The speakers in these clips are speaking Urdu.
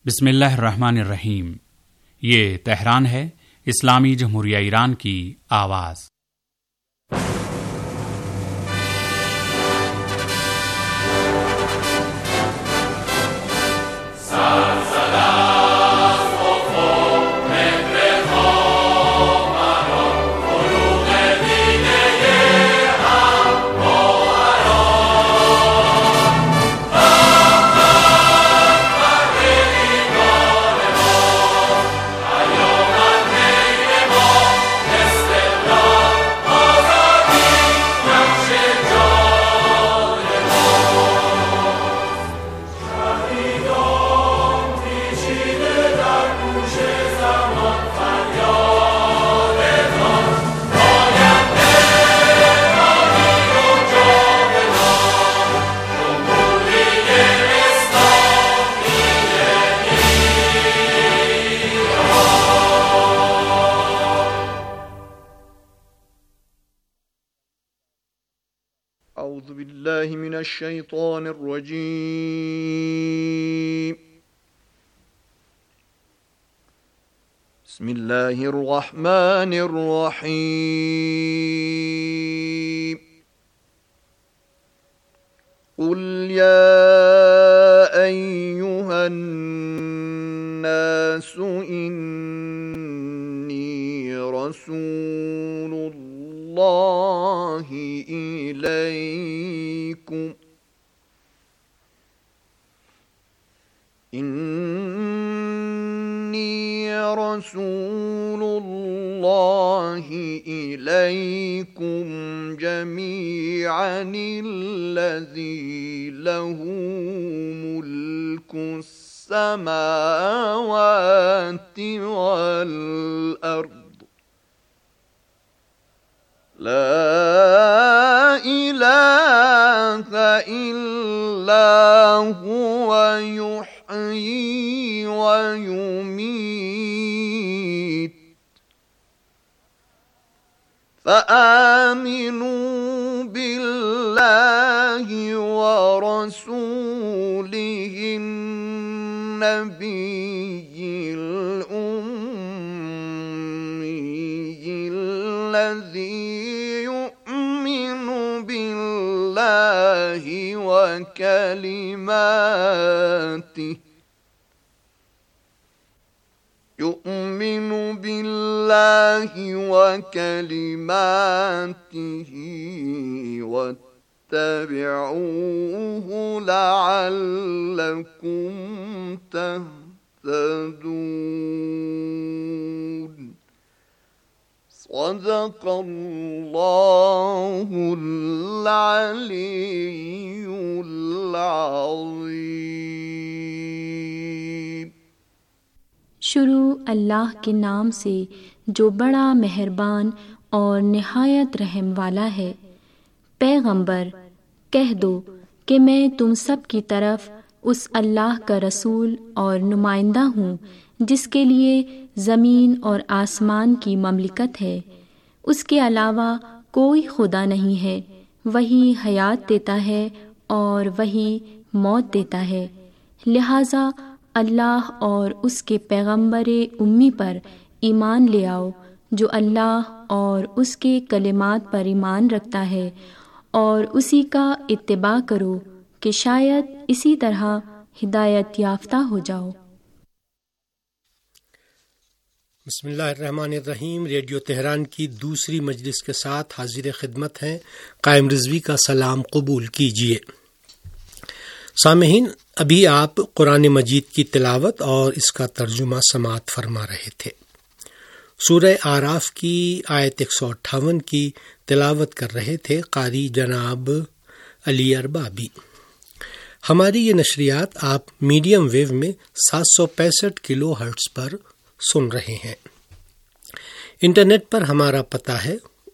بسم اللہ الرحمن الرحیم۔ یہ تہران ہے، اسلامی جمہوریہ ایران کی آواز۔ اعوذ باللہ من الشیطان الرجیم۔ بسم اللہ الرحمن الرحیم۔ قل یا ایہا الناس انی رسول اللہ إليكم إني رسول الله إليكم جميعا الذي له ملك السماوات والأرض لا إله إلا هو يحيي ويميت فآمنوا بالله ورسوله النبي الأمي الذي يؤمن بالله وكلماته واتبعوه لعلكم تهتدون۔ صدق اللہ العلی العظیم۔ شروع اللہ کے نام سے جو بڑا مہربان اور نہایت رحم والا ہے۔ پیغمبر کہہ دو کہ میں تم سب کی طرف اس اللہ کا رسول اور نمائندہ ہوں جس کے لیے زمین اور آسمان کی مملکت ہے، اس کے علاوہ کوئی خدا نہیں ہے، وہی حیات دیتا ہے اور وہی موت دیتا ہے، لہٰذا اللہ اور اس کے پیغمبر امی پر ایمان لے آؤ جو اللہ اور اس کے کلمات پر ایمان رکھتا ہے، اور اسی کا اتباع کرو کہ شاید اسی طرح ہدایت یافتہ ہو جاؤ۔ بسم اللہ الرحمن الرحیم۔ ریڈیو تہران کی دوسری مجلس کے ساتھ حاضر خدمت ہیں۔ قائم رضوی کا سلام قبول کیجیے۔ سامعین، ابھی آپ قرآن مجید کی تلاوت اور اس کا ترجمہ سماعت فرما رہے تھے۔ سورہ اعراف کی آیت 158 کی تلاوت کر رہے تھے قاری جناب علی اربابی۔ ہماری یہ نشریات آپ میڈیم ویو میں 765 کلو ہرٹز پر سن رہے ہیں۔ انٹرنیٹ پر ہمارا پتہ ہے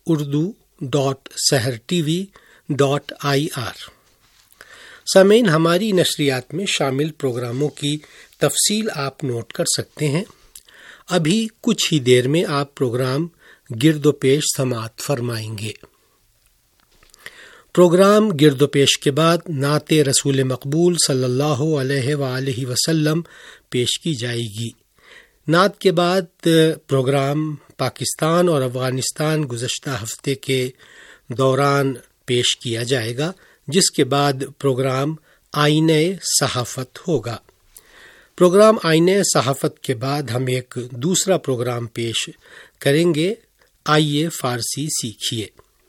urdu.sehrtv.ir۔ سامعین، ہماری نشریات میں شامل پروگراموں کی تفصیل آپ نوٹ کر سکتے ہیں۔ ابھی کچھ ہی دیر میں آپ پروگرام گرد و پیش سماعت فرمائیں گے۔ پروگرام گرد و پیش کے بعد نعت رسول مقبول صلی اللہ علیہ وآلہ وسلم پیش کی جائے گی۔ نعت کے بعد پروگرام پاکستان اور افغانستان گزشتہ ہفتے کے دوران پیش کیا جائے گا، جس کے بعد پروگرام آئینہ صحافت ہوگا۔ پروگرام آئینہ صحافت کے بعد ہم ایک دوسرا پروگرام پیش کریں گے، آئیے فارسی سیکھیے۔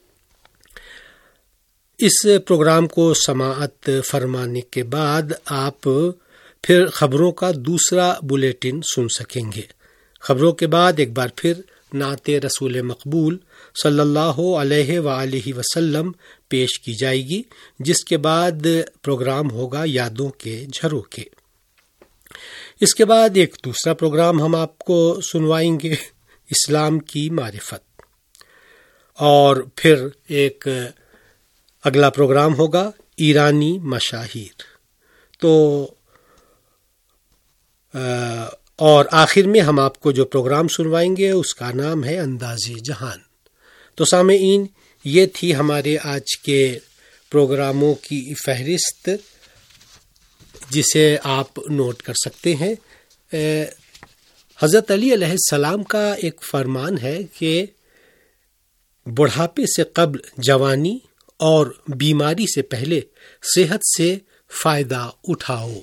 اس پروگرام کو سماعت فرمانے کے بعد آپ پھر خبروں کا دوسرا بلیٹن سن سکیں گے۔ خبروں کے بعد ایک بار پھر نعت رسول مقبول صلی اللہ علیہ وآلہ وسلم پیش کی جائے گی، جس کے بعد پروگرام ہوگا یادوں کے جھروکے۔ اس کے بعد ایک دوسرا پروگرام ہم آپ کو سنوائیں گے، اسلام کی معرفت، اور پھر ایک اگلا پروگرام ہوگا ایرانی مشاہیر، اور آخر میں ہم آپ کو جو پروگرام سنوائیں گے اس کا نام ہے انداز جہان۔ تو سامعین، یہ تھی ہمارے آج کے پروگراموں کی فہرست، جسے آپ نوٹ کر سکتے ہیں۔ حضرت علی علیہ السلام کا ایک فرمان ہے کہ بڑھاپے سے قبل جوانی اور بیماری سے پہلے صحت سے فائدہ اٹھاؤ۔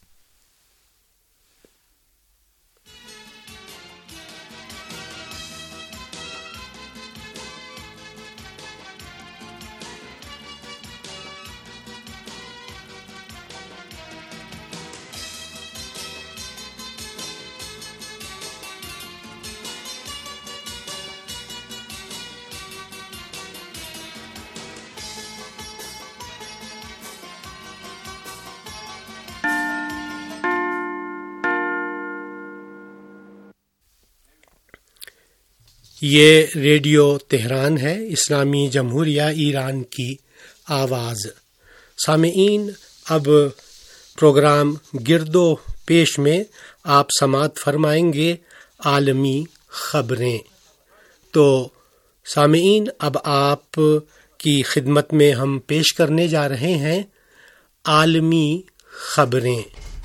یہ ریڈیو تہران ہے، اسلامی جمہوریہ ایران کی آواز۔ سامعین، اب پروگرام گرد و پیش میں آپ سماعت فرمائیں گے عالمی خبریں۔ تو سامعین، اب آپ کی خدمت میں ہم پیش کرنے جا رہے ہیں عالمی خبریں۔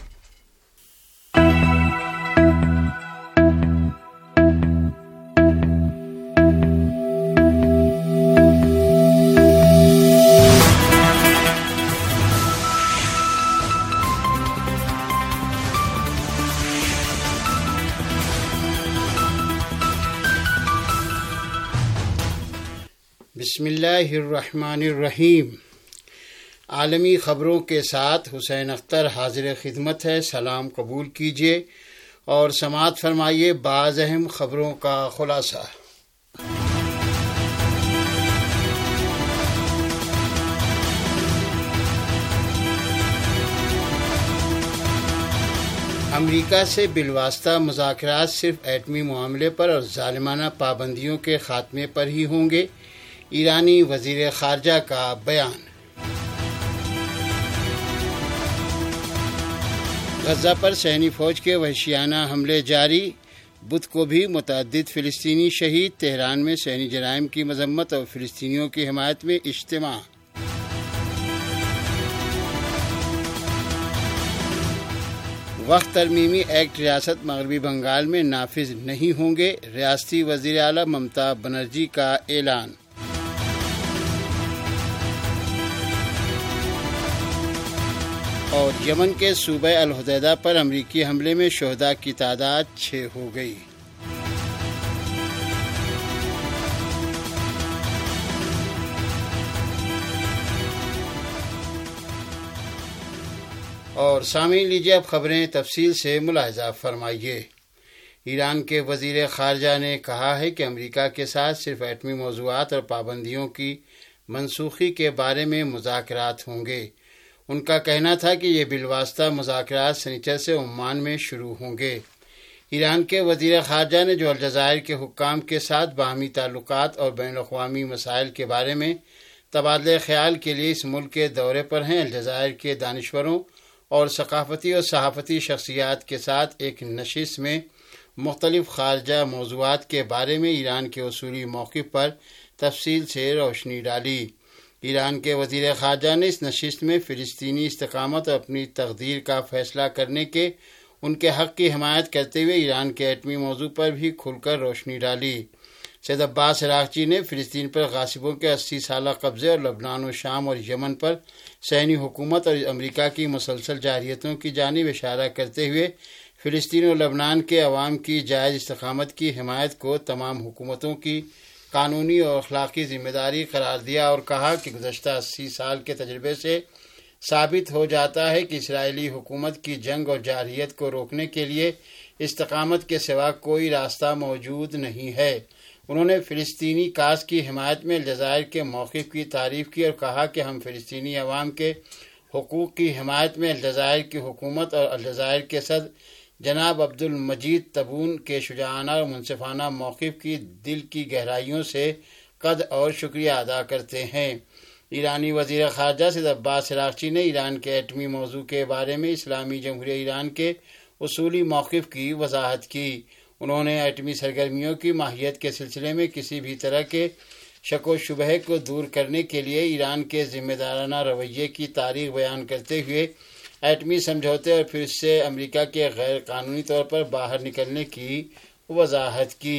بسم اللہ الرحمن الرحیم۔ عالمی خبروں کے ساتھ حسین اختر حاضر خدمت ہے۔ سلام قبول کیجیے اور سماعت فرمائیے بعض اہم خبروں کا خلاصہ۔ امریکہ سے بالواسطہ مذاکرات صرف ایٹمی معاملے پر اور ظالمانہ پابندیوں کے خاتمے پر ہی ہوں گے، ایرانی وزیر خارجہ کا بیان۔ غزہ پر صہیونی فوج کے وحشیانہ حملے جاری، بدھ کو بھی متعدد فلسطینی شہید، تہران میں صہیونی جرائم کی مذمت اور فلسطینیوں کی حمایت میں اجتماع۔ وقت ترمیمی ایکٹ ریاست مغربی بنگال میں نافذ نہیں ہوں گے، ریاستی وزیر اعلیٰ ممتا بنرجی کا اعلان۔ اور یمن کے صوبہ الحدیدہ پر امریکی حملے میں شہداء کی تعداد 6 ہو گئی۔ اور سامعین، لیجیے اب خبریں تفصیل سے ملاحظہ فرمائیے۔ ایران کے وزیر خارجہ نے کہا ہے کہ امریکہ کے ساتھ صرف ایٹمی موضوعات اور پابندیوں کی منسوخی کے بارے میں مذاکرات ہوں گے۔ ان کا کہنا تھا کہ یہ بالواسطہ مذاکرات سنیچر سے عمان میں شروع ہوں گے۔ ایران کے وزیر خارجہ نے جو الجزائر کے حکام کے ساتھ باہمی تعلقات اور بین الاقوامی مسائل کے بارے میں تبادلہ خیال کے لیے اس ملک کے دورے پر ہیں، الجزائر کے دانشوروں اور ثقافتی اور صحافتی شخصیات کے ساتھ ایک نشست میں مختلف خارجہ موضوعات کے بارے میں ایران کے اصولی موقف پر تفصیل سے روشنی ڈالی۔ ایران کے وزیر خارجہ نے اس نشست میں فلسطینی استقامت اور اپنی تقدیر کا فیصلہ کرنے کے ان کے حق کی حمایت کرتے ہوئے ایران کے ایٹمی موضوع پر بھی کھل کر روشنی ڈالی۔ سید عباس عراقچی نے فلسطین پر غاصبوں کے 80 سالہ قبضے اور لبنان و شام اور یمن پر صہیونی حکومت اور امریکہ کی مسلسل جارحیتوں کی جانب اشارہ کرتے ہوئے فلسطین اور لبنان کے عوام کی جائز استقامت کی حمایت کو تمام حکومتوں کی قانونی اور اخلاقی ذمہ داری قرار دیا اور کہا کہ گزشتہ 80 سال کے تجربے سے ثابت ہو جاتا ہے کہ اسرائیلی حکومت کی جنگ اور جارحیت کو روکنے کے لیے استقامت کے سوا کوئی راستہ موجود نہیں ہے۔ انہوں نے فلسطینی کاز کی حمایت میں الجزائر کے موقف کی تعریف کی اور کہا کہ ہم فلسطینی عوام کے حقوق کی حمایت میں الجزائر کی حکومت اور الجزائر کے صدر جناب عبد المجید تبون کے شجاعانہ اور منصفانہ موقف کی دل کی گہرائیوں سے قدر اور شکریہ ادا کرتے ہیں۔ ایرانی وزیر خارجہ سید عباس عراقچی نے ایران کے ایٹمی موضوع کے بارے میں اسلامی جمہوریہ ایران کے اصولی موقف کی وضاحت کی۔ انہوں نے ایٹمی سرگرمیوں کی ماہیت کے سلسلے میں کسی بھی طرح کے شک و شبہ کو دور کرنے کے لیے ایران کے ذمہ دارانہ رویے کی تاریخ بیان کرتے ہوئے ایٹمی سمجھوتے اور پھر اس سے امریکہ کے غیر قانونی طور پر باہر نکلنے کی وضاحت کی۔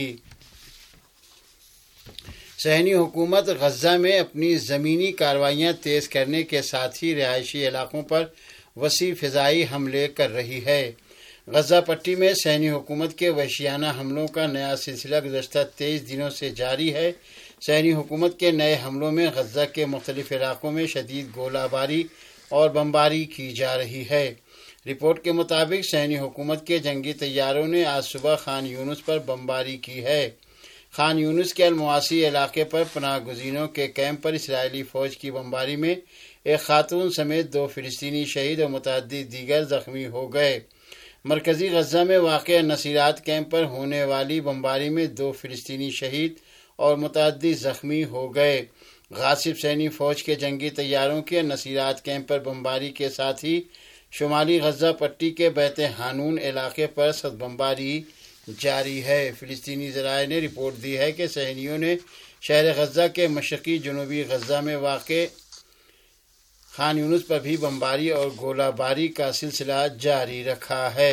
صہیونی حکومت غزہ میں اپنی زمینی کارروائیاں تیز کرنے کے ساتھ ہی رہائشی علاقوں پر وسیع فضائی حملے کر رہی ہے۔ غزہ پٹی میں صہیونی حکومت کے وحشیانہ حملوں کا نیا سلسلہ گزشتہ 23 دنوں سے جاری ہے۔ صہیونی حکومت کے نئے حملوں میں غزہ کے مختلف علاقوں میں شدید گولہ باری اور بمباری کی جا رہی ہے۔ رپورٹ کے مطابق صہیونی حکومت کے جنگی طیاروں نے آج صبح خان یونس پر بمباری کی ہے۔ خان یونس کے المواسی علاقے پر پناہ گزینوں کے کیمپ پر اسرائیلی فوج کی بمباری میں ایک خاتون سمیت 2 فلسطینی شہید اور متعدد دیگر زخمی ہو گئے۔ مرکزی غزہ میں واقع نصیرات کیمپ پر ہونے والی بمباری میں 2 فلسطینی شہید اور متعدد زخمی ہو گئے۔ غاصب صہیونی فوج کے جنگی طیاروں کے نصیرات کیمپ پر بمباری کے ساتھ ہی شمالی غزہ پٹی کے بیت حانون علاقے پر سخت بمباری جاری ہے۔ فلسطینی ذرائع نے رپورٹ دی ہے کہ صہیونیوں نے شہر غزہ کے مشرقی جنوبی غزہ میں واقع خان یونس پر بھی بمباری اور گولہ باری کا سلسلہ جاری رکھا ہے۔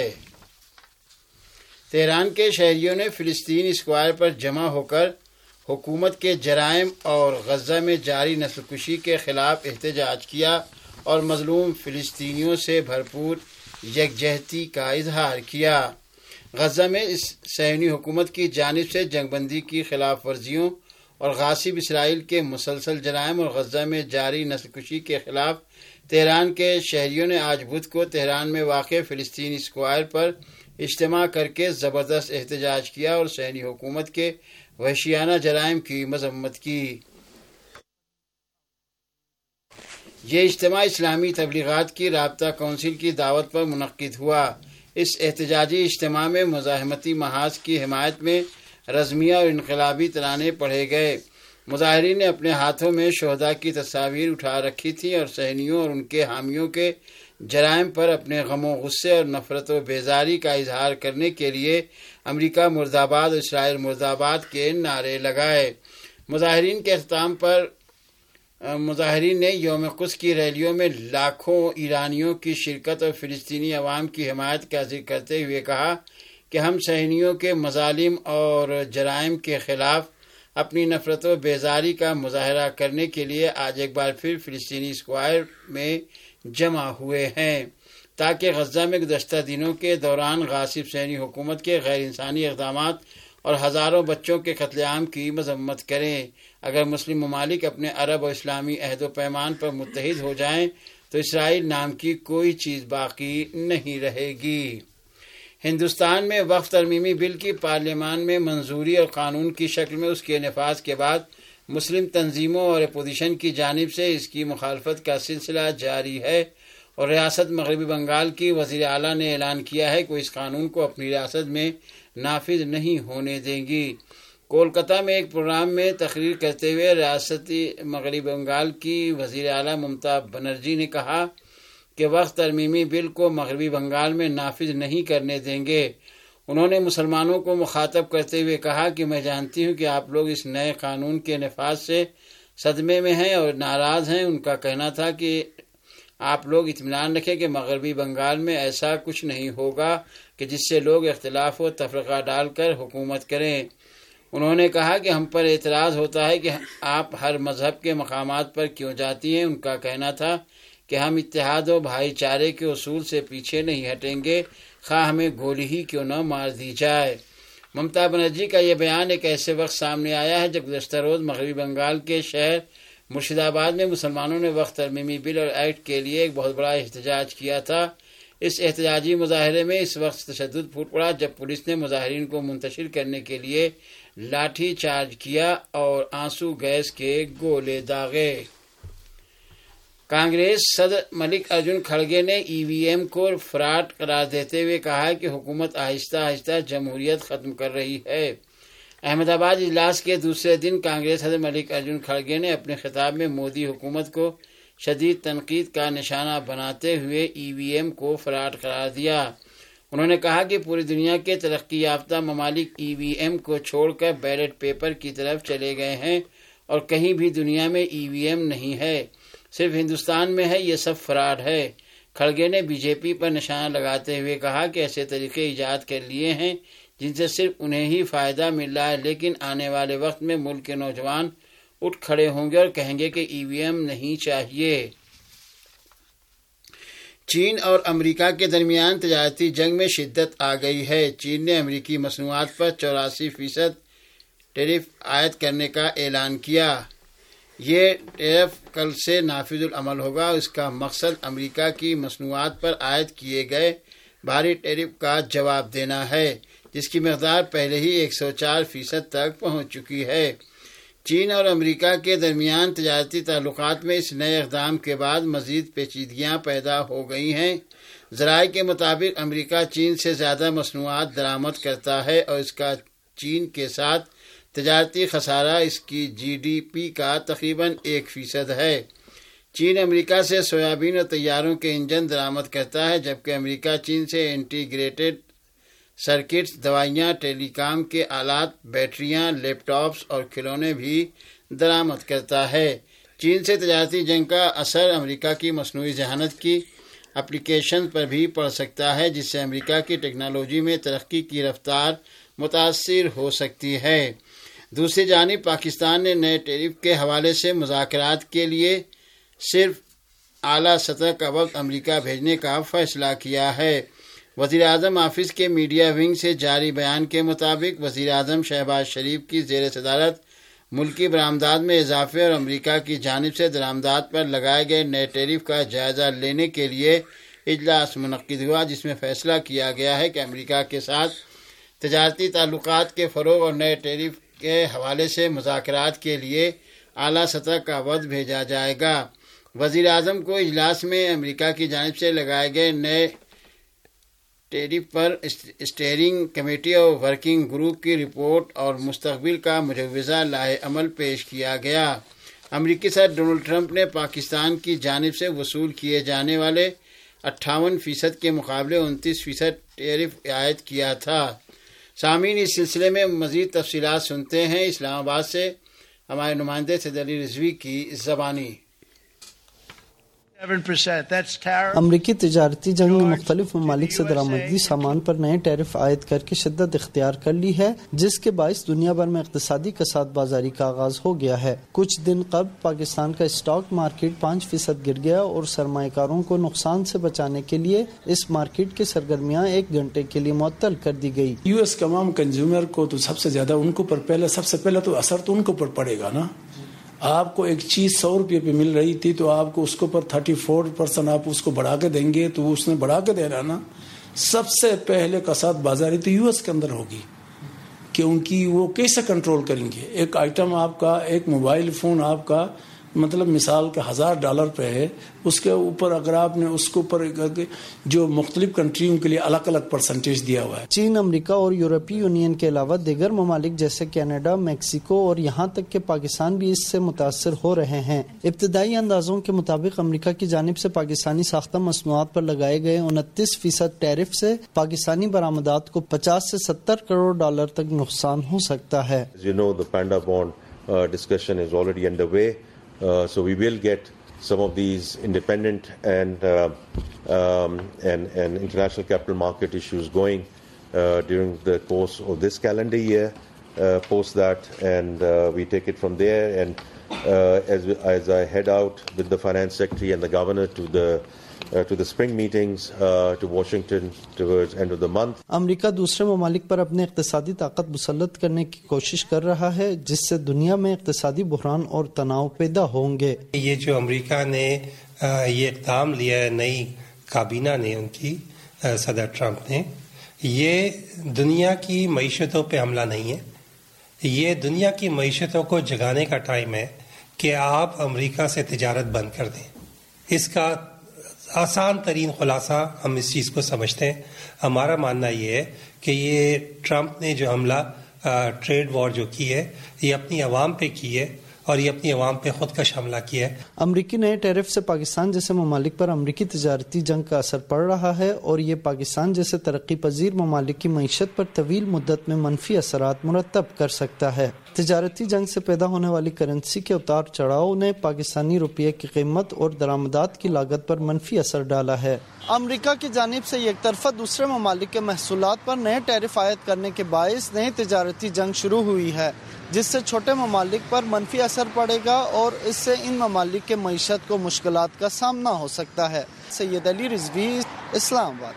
تہران کے شہریوں نے فلسطین اسکوائر پر جمع ہو کر حکومت کے جرائم اور غزہ میں جاری نسل کشی کے خلاف احتجاج کیا اور مظلوم فلسطینیوں سے بھرپور یکجہتی کا اظہار کیا۔ غزہ میں صہیونی حکومت کی جانب سے جنگ بندی کی خلاف ورزیوں اور غاصب اسرائیل کے مسلسل جرائم اور غزہ میں جاری نسل کشی کے خلاف تہران کے شہریوں نے آج بدھ کو تہران میں واقع فلسطین اسکوائر پر اجتماع کر کے زبردست احتجاج کیا اور صہیونی حکومت کے وحشیانہ جرائم کی مذمت کی۔ یہ اجتماع اسلامی تبلیغات کی رابطہ کونسل کی دعوت پر منعقد ہوا۔ اس احتجاجی اجتماع میں مزاحمتی محاذ کی حمایت میں رزمیہ اور انقلابی ترانے پڑھے گئے۔ مظاہرین نے اپنے ہاتھوں میں شہداء کی تصاویر اٹھا رکھی تھیں اور صہیونیوں اور ان کے حامیوں کے جرائم پر اپنے غم و غصے اور نفرت و بیزاری کا اظہار کرنے کے لیے امریکہ مرد آباد اور اسرائیل مرد آباد کے نعرے لگائے۔ مظاہرین کے اختتام پر مظاہرین نے یوم قدس کی ریلیوں میں لاکھوں ایرانیوں کی شرکت اور فلسطینی عوام کی حمایت کا ذکر کرتے ہوئے کہا کہ ہم صہیونیوں کے مظالم اور جرائم کے خلاف اپنی نفرت و بیزاری کا مظاہرہ کرنے کے لیے آج ایک بار پھر فلسطینی اسکوائر میں جمع ہوئے ہیں تاکہ غزہ میں گزشتہ دنوں کے دوران غاصب صہیونی حکومت کے غیر انسانی اقدامات اور ہزاروں بچوں کے قتل عام کی مذمت کریں۔ اگر مسلم ممالک اپنے عرب اور اسلامی عہد و پیمان پر متحد ہو جائیں تو اسرائیل نام کی کوئی چیز باقی نہیں رہے گی۔ ہندوستان میں وقف ترمیمی بل کی پارلیمان میں منظوری اور قانون کی شکل میں اس کے نفاذ کے بعد مسلم تنظیموں اور اپوزیشن کی جانب سے اس کی مخالفت کا سلسلہ جاری ہے اور ریاست مغربی بنگال کی وزیر اعلیٰ نے اعلان کیا ہے کہ وہ اس قانون کو اپنی ریاست میں نافذ نہیں ہونے دیں گی۔ کولکتہ میں ایک پروگرام میں تقریر کرتے ہوئے ریاستی مغربی بنگال کی وزیر اعلیٰ ممتا بنرجی نے کہا کہ وقف ترمیمی بل کو مغربی بنگال میں نافذ نہیں کرنے دیں گے۔ انہوں نے مسلمانوں کو مخاطب کرتے ہوئے کہا کہ میں جانتی ہوں کہ آپ لوگ اس نئے قانون کے نفاذ سے صدمے میں ہیں اور ناراض ہیں۔ ان کا کہنا تھا کہ آپ لوگ اطمینان رکھیں کہ مغربی بنگال میں ایسا کچھ نہیں ہوگا کہ جس سے لوگ اختلاف و تفرقہ ڈال کر حکومت کریں۔ انہوں نے کہا کہ ہم پر اعتراض ہوتا ہے کہ آپ ہر مذہب کے مقامات پر کیوں جاتی ہیں۔ ان کا کہنا تھا کہ ہم اتحاد و بھائی چارے کے اصول سے پیچھے نہیں ہٹیں گے، خواہ ہمیں گولی ہی کیوں نہ مار دی جائے۔ ممتا بنرجی کا یہ بیان ایک ایسے وقت سامنے آیا ہے جب گزشتہ روز مغربی بنگال کے شہر مرشد آباد میں مسلمانوں نے وقت ترمیمی بل اور ایکٹ کے لیے ایک بہت بڑا احتجاج کیا تھا۔ اس احتجاجی مظاہرے میں اس وقت تشدد پھوٹ پڑا جب پولیس نے مظاہرین کو منتشر کرنے کے لیے لاٹھی چارج کیا اور آنسو گیس کے گولے داغے۔ کانگریس صدر ملک ارجن کھڑگے نے ای وی ایم کو فراڈ قرار دیتے ہوئے کہا ہے کہ حکومت آہستہ آہستہ جمہوریت ختم کر رہی ہے۔ احمد آباد اجلاس کے دوسرے دن کانگریس صدر ملک ارجن کھڑگے نے اپنے خطاب میں مودی حکومت کو شدید تنقید کا نشانہ بناتے ہوئے ای وی ایم کو فراڈ قرار دیا۔ انہوں نے کہا کہ پوری دنیا کے ترقی یافتہ ممالک ای وی ایم کو چھوڑ کر بیلٹ پیپر کی طرف چلے گئے ہیں اور کہیں بھی دنیا میں ای وی ایم نہیں ہے، صرف ہندوستان میں ہے، یہ سب فراڈ ہے۔ کھڑگے نے بی جے پی پر نشانہ لگاتے ہوئے کہا کہ ایسے طریقے ایجاد کر لیے ہیں جن سے صرف انہیں ہی فائدہ مل رہا ہے، لیکن آنے والے وقت میں ملک کے نوجوان اٹھ کھڑے ہوں گے اور کہیں گے کہ ای وی ایم نہیں چاہیے۔ چین اور امریکہ کے درمیان تجارتی جنگ میں شدت آ گئی ہے۔ چین نے امریکی مصنوعات پر 84% ٹیرف عائد کرنے کا اعلان کیا۔ یہ ٹیرف کل سے نافذ العمل ہوگا۔ اس کا مقصد امریکہ کی مصنوعات پر عائد کیے گئے بھاری ٹیرف کا جواب دینا ہے، جس کی مقدار پہلے ہی 104% تک پہنچ چکی ہے۔ چین اور امریکہ کے درمیان تجارتی تعلقات میں اس نئے اقدام کے بعد مزید پیچیدگیاں پیدا ہو گئی ہیں۔ ذرائع کے مطابق امریکہ چین سے زیادہ مصنوعات درآمد کرتا ہے اور اس کا چین کے ساتھ تجارتی خسارہ اس کی جی ڈی پی کا تقریباً 1% ہے۔ چین امریکہ سے سویابین اور طیاروں کے انجن درآمد کرتا ہے، جبکہ امریکہ چین سے انٹیگریٹڈ سرکٹس، دوائیاں، ٹیلی کام کے آلات، بیٹریاں، لیپ ٹاپس اور کھلونے بھی درآمد کرتا ہے۔ چین سے تجارتی جنگ کا اثر امریکہ کی مصنوعی ذہانت کی اپلیکیشن پر بھی پڑ سکتا ہے، جس سے امریکہ کی ٹیکنالوجی میں ترقی کی رفتار متاثر ہو سکتی ہے۔ دوسری جانب پاکستان نے نئے ٹیرف کے حوالے سے مذاکرات کے لیے صرف اعلیٰ سطح کا وفد امریکہ بھیجنے کا فیصلہ کیا ہے۔ وزیراعظم آفس کے میڈیا ونگ سے جاری بیان کے مطابق وزیراعظم شہباز شریف کی زیر صدارت ملکی برآمدات میں اضافے اور امریکہ کی جانب سے درآمدات پر لگائے گئے نئے ٹیرف کا جائزہ لینے کے لیے اجلاس منعقد ہوا، جس میں فیصلہ کیا گیا ہے کہ امریکہ کے ساتھ تجارتی تعلقات کے فروغ اور نئے ٹیرف کے حوالے سے مذاکرات کے لیے اعلیٰ سطح کا وفد بھیجا جائے گا۔ وزیر اعظم کو اجلاس میں امریکہ کی جانب سے لگائے گئے نئے ٹیرف پر اسٹیئرنگ کمیٹی اور ورکنگ گروپ کی رپورٹ اور مستقبل کا مجوزہ لائحہ عمل پیش کیا گیا۔ امریکی صدر ڈونلڈ ٹرمپ نے پاکستان کی جانب سے وصول کیے جانے والے 58% کے مقابلے 29% ٹیرف عائد کیا تھا۔ سامعین، اس سلسلے میں مزید تفصیلات سنتے ہیں اسلام آباد سے ہمارے نمائندے سید علی رضوی کی زبانی۔ امریکی تجارتی جنگ نے مختلف ممالک سے درآمدی سامان پر نئے ٹیرف عائد کر کے شدت اختیار کر لی ہے، جس کے باعث دنیا بھر میں اقتصادی کساد بازاری کا آغاز ہو گیا ہے۔ کچھ دن قبل پاکستان کا اسٹاک مارکیٹ 5% گر گیا اور سرمایہ کاروں کو نقصان سے بچانے کے لیے اس مارکیٹ کی سرگرمیاں 1 گھنٹے کے لیے معطل کر دی گئی۔ یو ایس کا عام کنزیومر کو تو سب سے زیادہ ان کو پر سب سے پہلے تو اثر تو ان کو پر پڑے گا نا۔ آپ کو ایک چیز 100 روپے پہ مل رہی تھی تو آپ کو اس کو پر 34% آپ اس کو بڑھا کے دیں گے، تو اس نے بڑھا کے دینا نا۔ سب سے پہلے کساد بازاری تو یو ایس کے اندر ہوگی، کیونکہ وہ کیسے کنٹرول کریں گے؟ ایک آئٹم آپ کا، ایک موبائل فون آپ کا مطلب مثال کا $1000 پہ ہے، اس کے اوپر اگر آپ نے اس کو اوپر جو مختلف کنٹریوں کے لیے الگ الگ پرسنٹیج دیا ہوا ہے۔ چین، امریکہ اور یورپی یونین کے علاوہ دیگر ممالک جیسے کینیڈا، میکسیکو اور یہاں تک کہ پاکستان بھی اس سے متاثر ہو رہے ہیں۔ ابتدائی اندازوں کے مطابق امریکہ کی جانب سے پاکستانی ساختہ مصنوعات پر لگائے گئے 29% ٹیرف سے پاکستانی برآمدات کو $50 سے $70 کروڑ تک نقصان ہو سکتا ہے۔ discussion is already underway. So we will get some of these independent and international capital market issues going during the course of this calendar year. Post that, and we take it from there. And as I head out with the finance secretary and the governor to the spring meetings to Washington towards end of the month. امریکہ دوسرے ممالک پر اپنے اقتصادی طاقت مسلط کرنے کی کوشش کر رہا ہے جس سے دنیا میں اقتصادی بحران اور تناؤ پیدا ہوں گے. یہ جو امریکہ نے یہ اقدام لیا ہے نئی کابینہ نے ان کی صدر ٹرمپ نے، یہ دنیا کی معیشتوں پہ حملہ نہیں ہے، یہ دنیا کی معیشتوں کو جگانے کا ٹائم ہے کہ آپ امریکہ سے تجارت بند کر دیں. اس کا آسان ترین خلاصہ ہم اس چیز کو سمجھتے ہیں. ہمارا ماننا یہ ہے کہ یہ ٹرمپ نے جو حملہ ٹریڈ وار جو کی ہے یہ اپنی عوام پہ کی ہے اور یہ اپنی عوام پہ خودکش حملہ کیا ہے. امریکی نئے ٹیرف سے پاکستان جیسے ممالک پر امریکی تجارتی جنگ کا اثر پڑ رہا ہے اور یہ پاکستان جیسے ترقی پذیر ممالک کی معیشت پر طویل مدت میں منفی اثرات مرتب کر سکتا ہے. تجارتی جنگ سے پیدا ہونے والی کرنسی کے اتار چڑھاؤ نے پاکستانی روپیے کی قیمت اور درآمدات کی لاگت پر منفی اثر ڈالا ہے. امریکہ کی جانب سے یک طرفہ دوسرے ممالک کے محصولات پر نئے ٹیرف عائد کرنے کے باعث نئی تجارتی جنگ شروع ہوئی ہے جس سے چھوٹے ممالک پر منفی اثر پڑے گا اور اس سے ان ممالک کے معیشت کو مشکلات کا سامنا ہو سکتا ہے. سید علی رضوی، اسلام آباد.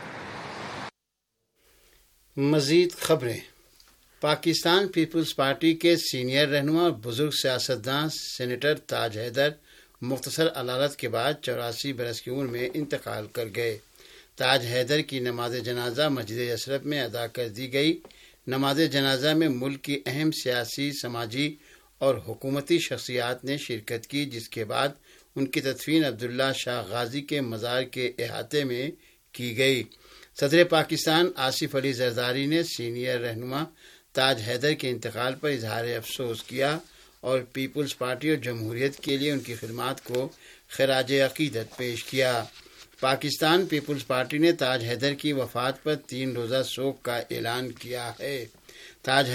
مزید خبریں. پاکستان پیپلز پارٹی کے سینئر رہنما اور بزرگ سیاستداں سینیٹر تاج حیدر مختصر علالت کے بعد 84 برس کی عمر میں انتقال کر گئے. تاج حیدر کی نماز جنازہ مسجد اشرف میں ادا کر دی گئی. نماز جنازہ میں ملک کی اہم سیاسی، سماجی اور حکومتی شخصیات نے شرکت کی، جس کے بعد ان کی تدفین عبداللہ شاہ غازی کے مزار کے احاطے میں کی گئی. صدر پاکستان آصف علی زرداری نے سینئر رہنما تاج حیدر کے انتقال پر اظہار افسوس کیا اور پیپلز پارٹی اور جمہوریت کے لیے ان کی خدمات کو خراج عقیدت پیش کیا. پاکستان پیپلز پارٹی نے تاج حیدر کی وفات پر 3 روزہ سوگ کا اعلان کیا ہے. تاج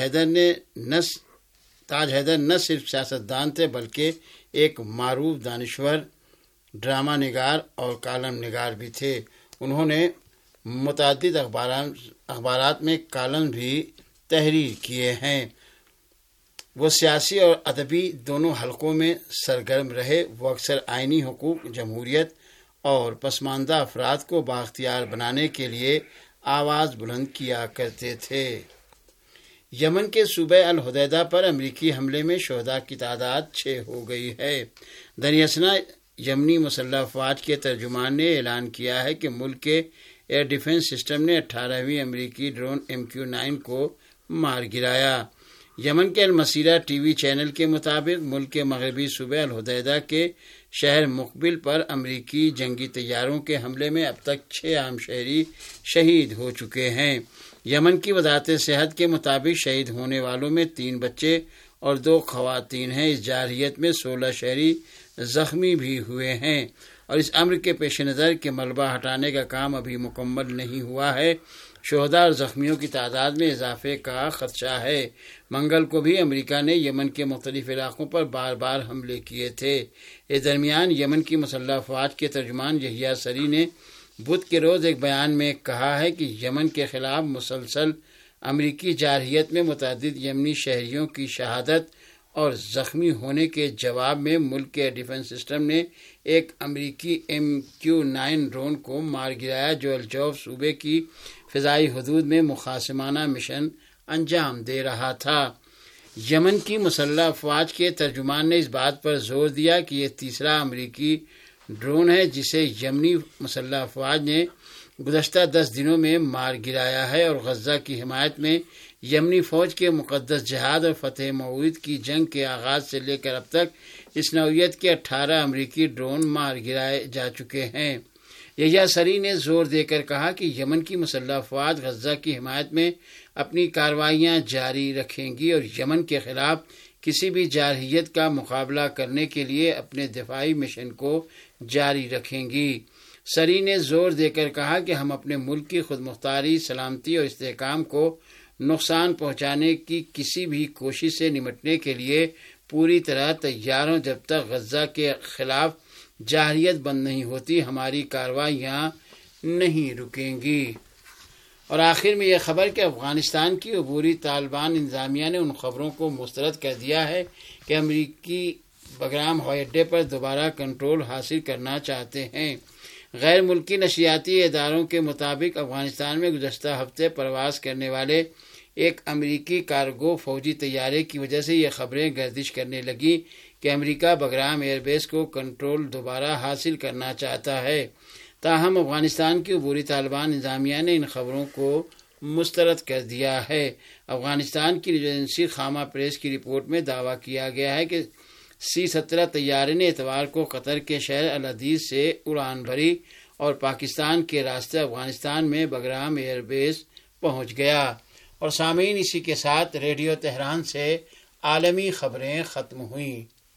حیدر نہ صرف سیاستدان تھے بلکہ ایک معروف دانشور، ڈرامہ نگار اور کالم نگار بھی تھے. انہوں نے متعدد اخبارات میں کالم بھی تحریر کیے ہیں. وہ سیاسی اور ادبی دونوں حلقوں میں سرگرم رہے. وہ اکثر آئینی حقوق، جمہوریت اور پسماندہ افراد کو بااختیار بنانے کے لیے آواز بلند کیا کرتے تھے. یمن کے صوبہ الحدیدہ پر امریکی حملے میں شہداء کی تعداد 6 ہو گئی ہے. دریاسنا یمنی مسلح افواج کے ترجمان نے اعلان کیا ہے کہ ملک کے ایئر ڈیفنس سسٹم نے 18ویں امریکی ڈرون MQ-9 کو مار گرایا. یمن کے المسیرہ ٹی وی چینل کے مطابق ملک کے مغربی صوبہ الحدیدہ کے شہر مقبل پر امریکی جنگی طیاروں کے حملے میں اب تک 6 عام شہری شہید ہو چکے ہیں. یمن کی وزارت صحت کے مطابق شہید ہونے والوں میں 3 بچے اور 2 خواتین ہیں. اس جارحیت میں 16 شہری زخمی بھی ہوئے ہیں اور اس امر کے پیش نظر کہ ملبہ ہٹانے کا کام ابھی مکمل نہیں ہوا ہے، شہداء اور زخمیوں کی تعداد میں اضافے کا خدشہ ہے. منگل کو بھی امریکہ نے یمن کے مختلف علاقوں پر بار بار حملے کیے تھے. اس درمیان یمن کی مسلح افواج کے ترجمان یحییٰ سری نے بدھ کے روز ایک بیان میں کہا ہے کہ یمن کے خلاف مسلسل امریکی جارحیت میں متعدد یمنی شہریوں کی شہادت اور زخمی ہونے کے جواب میں ملک کے ڈیفنس سسٹم نے ایک امریکی MQ-9 ڈرون کو مار گرایا جو الجوف صوبے کی فضائی حدود میں مخاصمانہ مشن انجام دے رہا تھا. یمن کی مسلح افواج کے ترجمان نے اس بات پر زور دیا کہ یہ تیسرا امریکی ڈرون ہے جسے یمنی مسلح افواج نے گزشتہ 10 دنوں میں مار گرایا ہے اور غزہ کی حمایت میں یمنی فوج کے مقدس جہاد اور فتح موعود کی جنگ کے آغاز سے لے کر اب تک اس نوعیت کے 18 امریکی ڈرون مار گرائے جا چکے ہیں. یحییٰ سری نے زور دے کر کہا کہ یمن کی مسلح افواج غزہ کی حمایت میں اپنی کارروائیاں جاری رکھیں گی اور یمن کے خلاف کسی بھی جارحیت کا مقابلہ کرنے کے لیے اپنے دفاعی مشن کو جاری رکھیں گی. سری نے زور دے کر کہا کہ ہم اپنے ملک کی خود مختاری، سلامتی اور استحکام کو نقصان پہنچانے کی کسی بھی کوشش سے نمٹنے کے لیے پوری طرح تیار ہوں. جب تک غزہ کے خلاف جارحیت بند نہیں ہوتی ہماری کارروائیاں نہیں رکیں گی. اور آخر میں یہ خبر کہ افغانستان کی عبوری طالبان انتظامیہ نے ان خبروں کو مسترد کر دیا ہے کہ امریکی بگرام ہوائی اڈے پر دوبارہ کنٹرول حاصل کرنا چاہتے ہیں. غیر ملکی نشریاتی اداروں کے مطابق افغانستان میں گزشتہ ہفتے پرواز کرنے والے ایک امریکی کارگو فوجی طیارے کی وجہ سے یہ خبریں گردش کرنے لگیں کہ امریکہ بگرام ایئر بیس کو کنٹرول دوبارہ حاصل کرنا چاہتا ہے. تاہم افغانستان کی عبوری طالبان انتظامیہ نے ان خبروں کو مسترد کر دیا ہے. افغانستان کی نیوز ایجنسی خامہ پریس کی رپورٹ میں دعویٰ کیا گیا ہے کہ C-17 طیارے نے اتوار کو قطر کے شہر الحدیث سے اڑان بھری اور پاکستان کے راستے افغانستان میں بگرام ایئر بیس پہنچ گیا. اور سامعین، اسی کے ساتھ ریڈیو تہران سے عالمی خبریں ختم ہوئیں.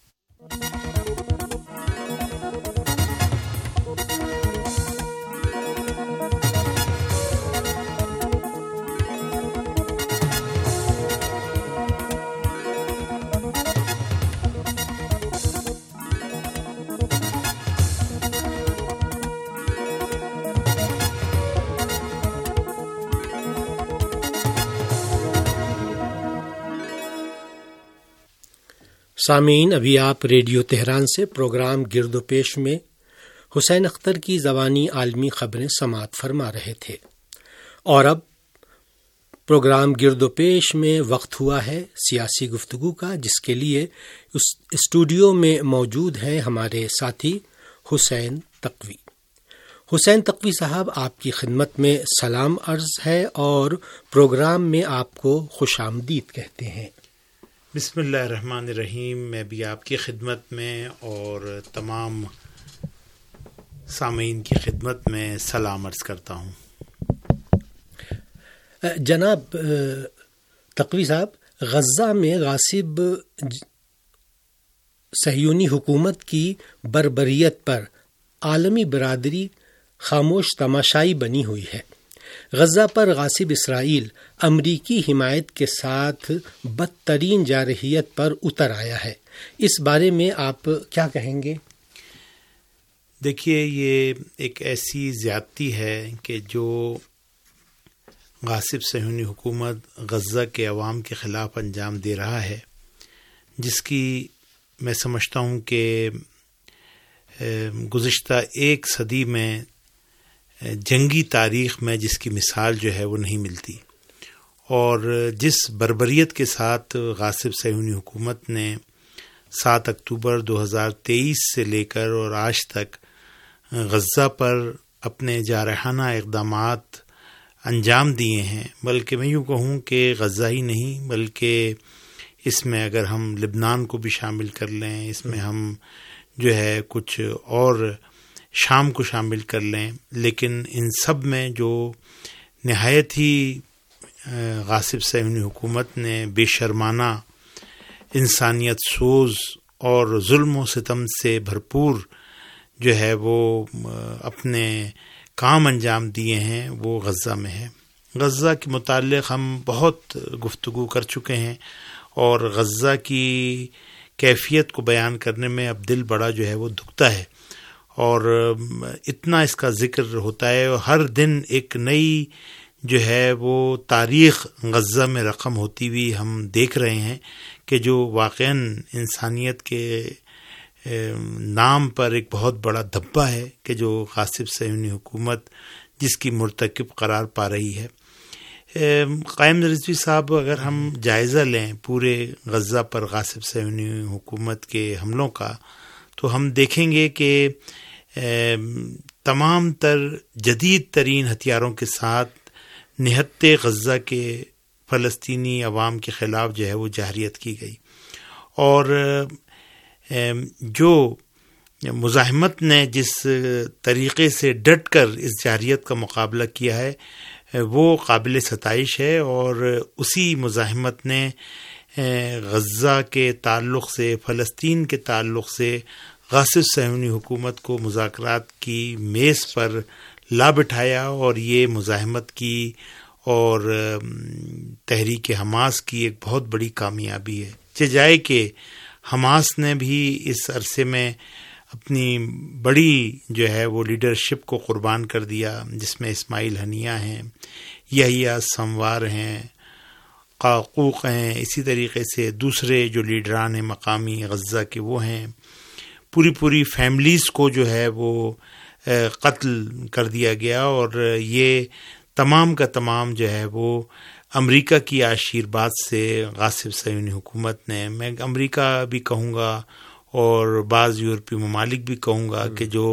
سامعین، ابھی آپ ریڈیو تہران سے پروگرام گرد و پیش میں حسین اختر کی زبانی عالمی خبریں سماعت فرما رہے تھے. اور اب پروگرام گرد و پیش میں وقت ہوا ہے سیاسی گفتگو کا، جس کے لیے اسٹوڈیو میں موجود ہیں ہمارے ساتھی حسین تقوی. حسین تقوی صاحب، آپ کی خدمت میں سلام عرض ہے اور پروگرام میں آپ کو خوش آمدید کہتے ہیں. بسم اللہ الرحمن الرحیم. میں بھی آپ کی خدمت میں اور تمام سامعین کی خدمت میں سلام عرض کرتا ہوں. جناب تقوی صاحب، غزہ میں غاصب صہیونی حکومت کی بربریت پر عالمی برادری خاموش تماشائی بنی ہوئی ہے. غزہ پر غاصب اسرائیل امریکی حمایت کے ساتھ بدترین جارحیت پر اتر آیا ہے. اس بارے میں آپ کیا کہیں گے؟ دیکھیے، یہ ایک ایسی زیادتی ہے کہ جو غاصب صہیونی حکومت غزہ کے عوام کے خلاف انجام دے رہا ہے، جس کی میں سمجھتا ہوں کہ گزشتہ ایک صدی میں جنگی تاریخ میں جس کی مثال جو ہے وہ نہیں ملتی. اور جس بربریت کے ساتھ غاصب صہیونی حکومت نے 7 اکتوبر 2023 سے لے کر اور آج تک غزہ پر اپنے جارحانہ اقدامات انجام دیے ہیں، بلکہ میں یوں کہوں کہ غزہ ہی نہیں بلکہ اس میں اگر ہم لبنان کو بھی شامل کر لیں، اس میں ہم جو ہے کچھ اور شام کو شامل کر لیں، لیکن ان سب میں جو نہایت ہی غاصب صہیونی حکومت نے بے شرمانہ انسانیت سوز اور ظلم و ستم سے بھرپور جو ہے وہ اپنے کام انجام دیے ہیں، وہ غزہ میں ہے. غزہ کے متعلق ہم بہت گفتگو کر چکے ہیں اور غزہ کی کیفیت کو بیان کرنے میں اب دل بڑا جو ہے وہ دکھتا ہے، اور اتنا اس کا ذکر ہوتا ہے اور ہر دن ایک نئی جو ہے وہ تاریخ غزہ میں رقم ہوتی ہوئی ہم دیکھ رہے ہیں کہ جو واقعاً انسانیت کے نام پر ایک بہت بڑا دھبا ہے کہ جو غاصب صہیونی حکومت جس کی مرتکب قرار پا رہی ہے. قائم رضوی صاحب، اگر ہم جائزہ لیں پورے غزہ پر غاصب صہیونی حکومت کے حملوں کا، تو ہم دیکھیں گے کہ تمام تر جدید ترین ہتھیاروں کے ساتھ نہتے غزہ کے فلسطینی عوام کے خلاف جو ہے وہ جارحیت کی گئی. اور جو مزاحمت نے جس طریقے سے ڈٹ کر اس جارحیت کا مقابلہ کیا ہے وہ قابل ستائش ہے، اور اسی مزاحمت نے غزہ کے تعلق سے، فلسطین کے تعلق سے غاصب صہیونی حکومت کو مذاکرات کی میز پر لا بٹھایا، اور یہ مزاحمت کی اور تحریک حماس کی ایک بہت بڑی کامیابی ہے. جائے کہ حماس نے بھی اس عرصے میں اپنی بڑی جو ہے وہ لیڈرشپ کو قربان کر دیا، جس میں اسماعیل ہنیہ ہیں، یحییٰ سموار ہیں، قاقوق ہیں، اسی طریقے سے دوسرے جو لیڈران ہیں مقامی غزہ کے وہ ہیں. پوری فیملیز کو جو ہے وہ قتل کر دیا گیا، اور یہ تمام کا تمام جو ہے وہ امریکہ کی آشیرواد سے غاصب صہیونی حکومت نے، میں امریکہ بھی کہوں گا اور بعض یورپی ممالک بھی کہوں گا کہ جو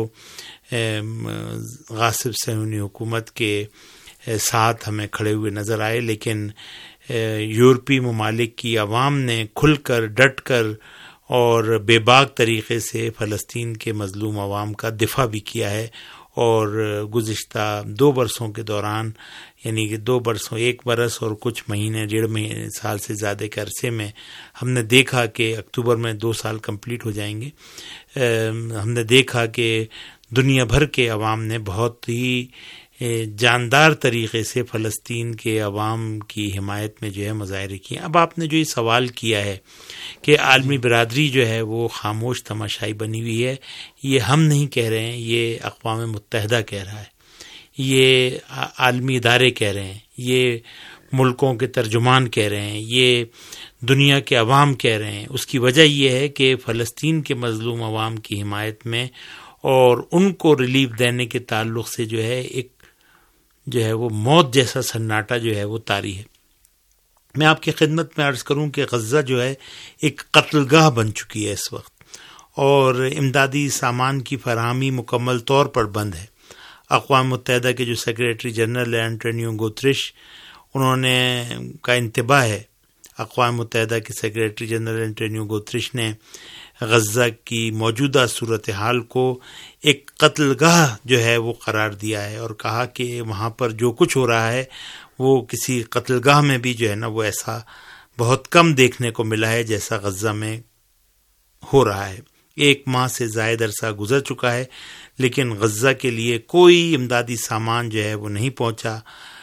غاصب صہیونی حکومت کے ساتھ ہمیں کھڑے ہوئے نظر آئے، لیکن یورپی ممالک کی عوام نے کھل کر ڈٹ کر اور بے باک طریقے سے فلسطین کے مظلوم عوام کا دفاع بھی کیا ہے. اور گزشتہ 2 برسوں کے دوران، یعنی کہ 2 برسوں 1 برس اور کچھ مہینے 1.5 سال سے زیادہ کے عرصے میں ہم نے دیکھا کہ اکتوبر میں 2 سال کمپلیٹ ہو جائیں گے، ہم نے دیکھا کہ دنیا بھر کے عوام نے بہت ہی جاندار طریقے سے فلسطین کے عوام کی حمایت میں جو ہے مظاہرے کیے. اب آپ نے جو یہ سوال کیا ہے کہ عالمی برادری جو ہے وہ خاموش تماشائی بنی ہوئی ہے، یہ ہم نہیں کہہ رہے ہیں، یہ اقوام متحدہ کہہ رہا ہے، یہ عالمی ادارے کہہ رہے ہیں، یہ ملکوں کے ترجمان کہہ رہے ہیں، یہ دنیا کے عوام کہہ رہے ہیں. اس کی وجہ یہ ہے کہ فلسطین کے مظلوم عوام کی حمایت میں اور ان کو ریلیف دینے کے تعلق سے جو ہے ایک جو ہے وہ موت جیسا سناٹا جو ہے وہ طاری ہے. میں آپ کی خدمت میں عرض کروں کہ غزہ جو ہے ایک قتل گاہ بن چکی ہے اس وقت، اور امدادی سامان کی فراہمی مکمل طور پر بند ہے. اقوام متحدہ کے جو سیکریٹری جنرل ہے انٹونیو گوتریش، انہوں نے کا انتباہ ہے، اقوام متحدہ کے سیکریٹری جنرل انٹونیو گوتریش نے غزہ کی موجودہ صورتحال کو ایک قتل گاہ جو ہے وہ قرار دیا ہے، اور کہا کہ وہاں پر جو کچھ ہو رہا ہے وہ کسی قتل گاہ میں بھی جو ہے نا وہ ایسا بہت کم دیکھنے کو ملا ہے جیسا غزہ میں ہو رہا ہے. 1 ماہ سے زائد عرصہ گزر چکا ہے، لیکن غزہ کے لیے کوئی امدادی سامان جو ہے وہ نہیں پہنچا.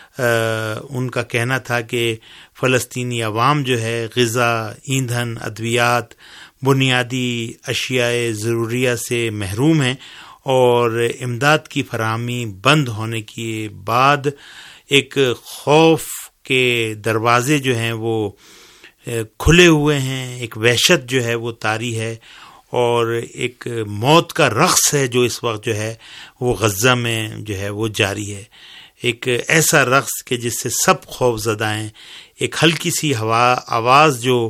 ان کا کہنا تھا کہ فلسطینی عوام جو ہے غذا، ایندھن، ادویات، بنیادی اشیاء ضروریہ سے محروم ہیں، اور امداد کی فراہمی بند ہونے کے بعد ایک خوف کے دروازے جو ہیں وہ کھلے ہوئے ہیں، ایک وحشت جو ہے وہ طاری ہے، اور ایک موت کا رقص ہے جو اس وقت جو ہے وہ غزہ میں جو ہے وہ جاری ہے. ایک ایسا رقص کہ جس سے سب خوف زدہ ہیں. ایک ہلکی سی آواز جو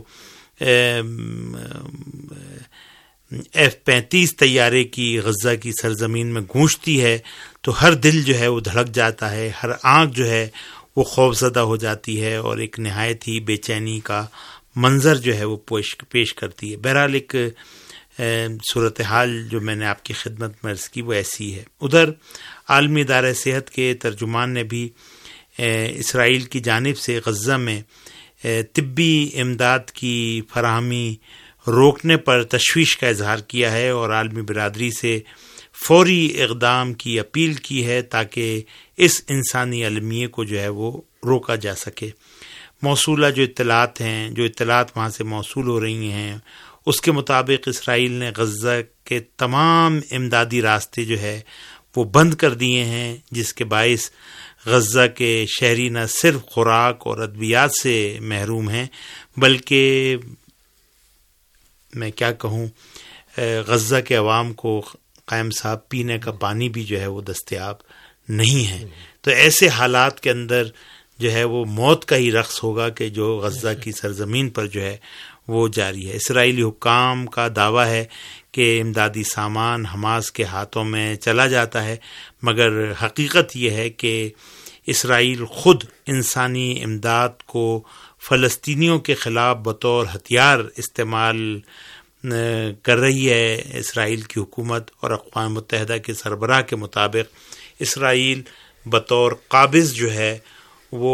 F-35 طیارے کی غزہ کی سرزمین میں گونجتی ہے تو ہر دل جو ہے وہ دھڑک جاتا ہے، ہر آنکھ جو ہے وہ خوف زدہ ہو جاتی ہے، اور ایک نہایت ہی بے چینی کا منظر جو ہے وہ پیش کرتی ہے. بہرحال ایک صورتحال جو میں نے آپ کی خدمت میں عرض کی وہ ایسی ہے. ادھر عالمی ادارہ صحت کے ترجمان نے بھی اسرائیل کی جانب سے غزہ میں طبی امداد کی فراہمی روکنے پر تشویش کا اظہار کیا ہے، اور عالمی برادری سے فوری اقدام کی اپیل کی ہے تاکہ اس انسانی المیے کو جو ہے وہ روکا جا سکے. موصولہ جو اطلاعات وہاں سے موصول ہو رہی ہیں اس کے مطابق اسرائیل نے غزہ کے تمام امدادی راستے جو ہے وہ بند کر دیے ہیں، جس کے باعث غزہ کے شہری نہ صرف خوراک اور ادویات سے محروم ہیں بلکہ میں کیا کہوں غزہ کے عوام کو قائم صاحب پینے کا پانی بھی جو ہے وہ دستیاب نہیں ہے. تو ایسے حالات کے اندر جو ہے وہ موت کا ہی رقص ہوگا کہ جو غزہ کی سرزمین پر جو ہے وہ جاری ہے. اسرائیلی حکام کا دعویٰ ہے کہ امدادی سامان حماس کے ہاتھوں میں چلا جاتا ہے، مگر حقیقت یہ ہے کہ اسرائیل خود انسانی امداد کو فلسطینیوں کے خلاف بطور ہتھیار استعمال کر رہی ہے. اسرائیل کی حکومت اور اقوام متحدہ کے سربراہ کے مطابق اسرائیل بطور قابض جو ہے وہ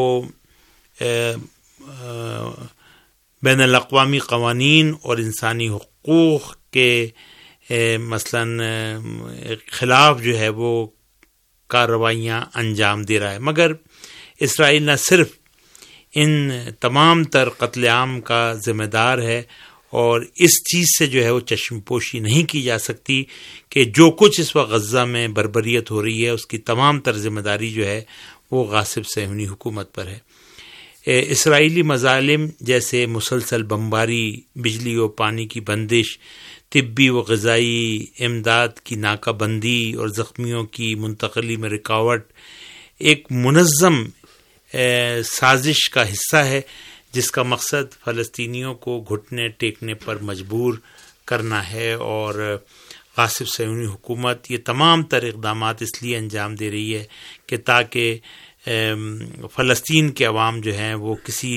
بین الاقوامی قوانین اور انسانی حقوق کے مثلاً خلاف جو ہے وہ کارروائیاں انجام دے رہا ہے. مگر اسرائیل نہ صرف ان تمام تر قتل عام کا ذمہ دار ہے اور اس چیز سے جو ہے وہ چشم پوشی نہیں کی جا سکتی کہ جو کچھ اس وقت غزہ میں بربریت ہو رہی ہے اس کی تمام تر ذمہ داری جو ہے وہ غاصب صہیونی حکومت پر ہے۔ اسرائیلی مظالم جیسے مسلسل بمباری، بجلی و پانی کی بندش، طبی و غذائی امداد کی ناکہ بندی اور زخمیوں کی منتقلی میں رکاوٹ ایک منظم سازش کا حصہ ہے جس کا مقصد فلسطینیوں کو گھٹنے ٹیکنے پر مجبور کرنا ہے، اور غاصب صہیونی حکومت یہ تمام تر اقدامات اس لیے انجام دے رہی ہے کہ تاکہ فلسطین کے عوام جو ہیں وہ کسی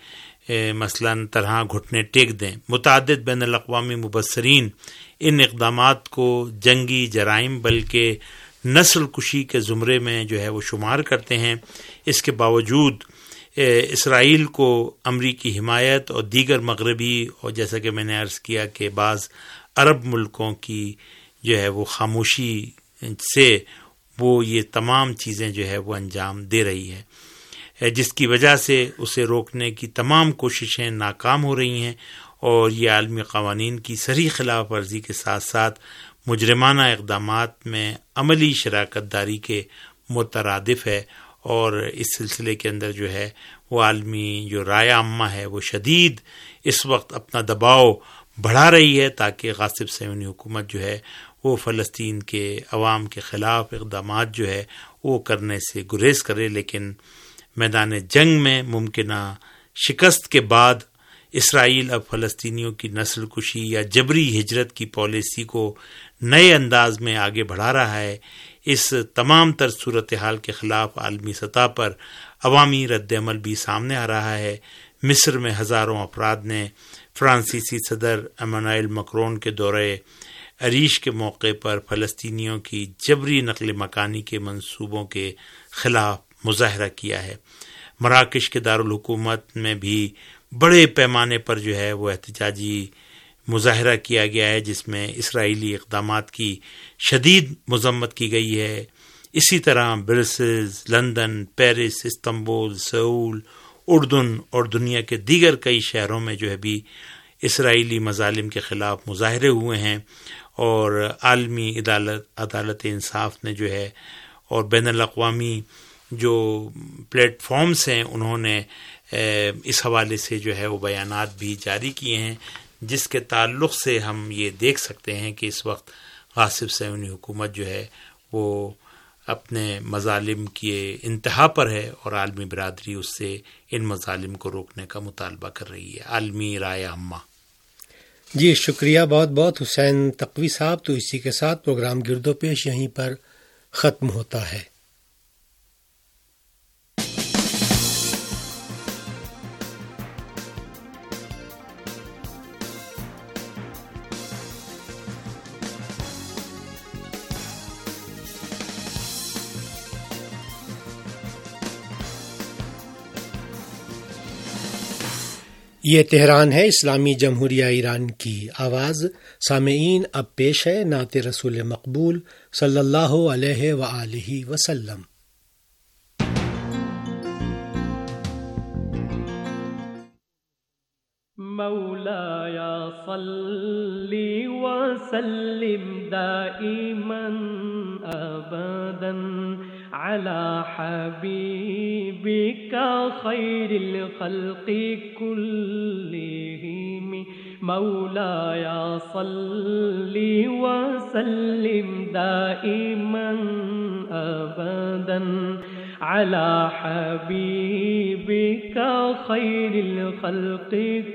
مثلاً طرح گھٹنے ٹیک دیں۔ متعدد بین الاقوامی مبصرین ان اقدامات کو جنگی جرائم بلکہ نسل کشی کے زمرے میں جو ہے وہ شمار کرتے ہیں۔ اس کے باوجود اسرائیل کو امریکی حمایت اور دیگر مغربی اور جیسا کہ میں نے عرض کیا کہ بعض عرب ملکوں کی جو ہے وہ خاموشی سے وہ یہ تمام چیزیں جو ہے وہ انجام دے رہی ہے، جس کی وجہ سے اسے روکنے کی تمام کوششیں ناکام ہو رہی ہیں، اور یہ عالمی قوانین کی صریح خلاف ورزی کے ساتھ ساتھ مجرمانہ اقدامات میں عملی شراکت داری کے مترادف ہے۔ اور اس سلسلے کے اندر جو ہے وہ عالمی جو رائے عامہ ہے وہ شدید اس وقت اپنا دباؤ بڑھا رہی ہے تاکہ غاصب صہیونی حکومت جو ہے وہ فلسطین کے عوام کے خلاف اقدامات جو ہے وہ کرنے سے گریز کرے، لیکن میدان جنگ میں ممکنہ شکست کے بعد اسرائیل اب فلسطینیوں کی نسل کشی یا جبری ہجرت کی پالیسی کو نئے انداز میں آگے بڑھا رہا ہے۔ اس تمام تر صورتحال کے خلاف عالمی سطح پر عوامی رد عمل بھی سامنے آ رہا ہے۔ مصر میں ہزاروں افراد نے فرانسیسی صدر ایمانوئل مکرون کے دورے عریش کے موقع پر فلسطینیوں کی جبری نقل مکانی کے منصوبوں کے خلاف مظاہرہ کیا ہے۔ مراکش کے دارالحکومت میں بھی بڑے پیمانے پر جو ہے وہ احتجاجی مظاہرہ کیا گیا ہے جس میں اسرائیلی اقدامات کی شدید مذمت کی گئی ہے۔ اسی طرح Brussels, London, Paris, Istanbul, Seoul, اردن اور دنیا کے دیگر کئی شہروں میں جو ہے بھی اسرائیلی مظالم کے خلاف مظاہرے ہوئے ہیں، اور عالمی عدالت انصاف نے جو ہے اور بین الاقوامی جو پلیٹ فارمز ہیں انہوں نے اس حوالے سے جو ہے وہ بیانات بھی جاری کیے ہیں، جس کے تعلق سے ہم یہ دیکھ سکتے ہیں کہ اس وقت غاصب صہیونی حکومت جو ہے وہ اپنے مظالم کی انتہا پر ہے، اور عالمی برادری اس سے ان مظالم کو روکنے کا مطالبہ کر رہی ہے۔ عالمی رائے عامہ۔ جی شکریہ بہت بہت حسین تقوی صاحب۔ تو اسی کے ساتھ پروگرام گرد و پیش یہیں پر ختم ہوتا ہے۔ یہ تہران ہے، اسلامی جمہوریہ ایران کی آواز۔ سامعین اب پیش ہے نعت رسول مقبول صلی اللہ علیہ وآلہ وسلم۔ مولاي صل وسلم دائما أبدا على حبيبك خير الخلق كلهم مولاي صل وسلم دائما أبدا على حبيبك خير الخلق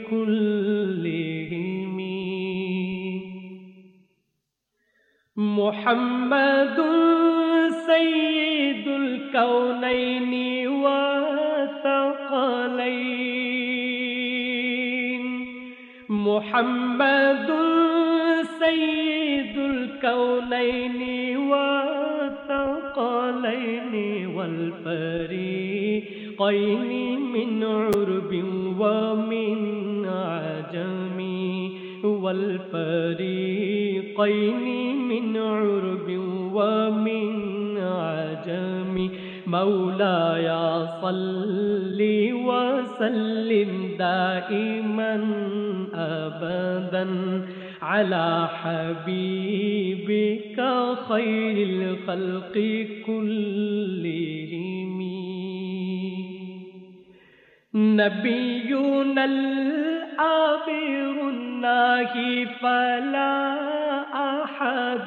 كلهم محمد سيد الكونين والثقلين محمد سيد الكونين والثقلين والفريقين من عرب ومن عجم والفريقين من عرب ومن عجم مولاي صل وسلم دائما أبدا على حبيبك خير الخلق كلهم. نبينا الآبر الناهي فلا أحد،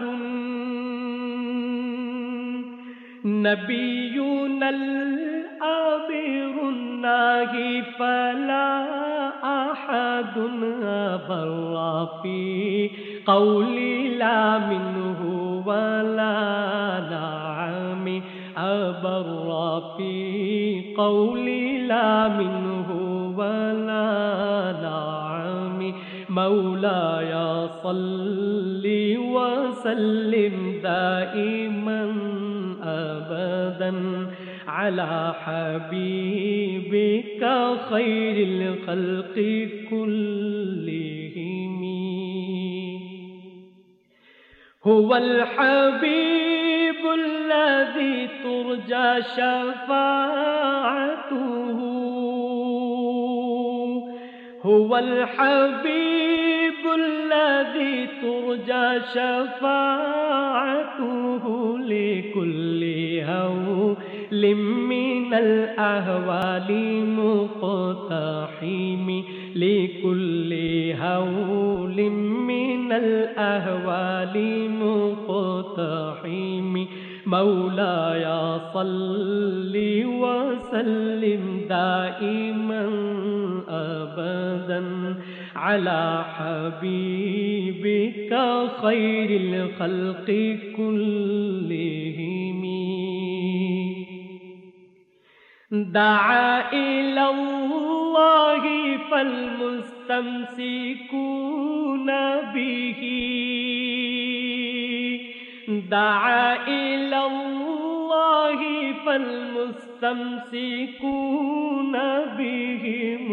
نبينا الآبر الناهي فلا أحد أبر في قولي لا منه ولا نعم، أبر في قولي لا منه ولا نعم. مولاي صل وسلم دائما أبدا على حبيبك خير الخلق كلهم. هو الحبيب الذي ترجى شفاعته، هو الحبيب الذي ترجى شفاعته لكل هول من الأهوال مقتحم، لكل هول من الأهوال مقتحم. مولاي صل وسلم دائما أبدا على حبيبك خير الخلق كلهم. دعا إلى الله فالمستمسكون به، دعا إلى الله فالمستمسكون به،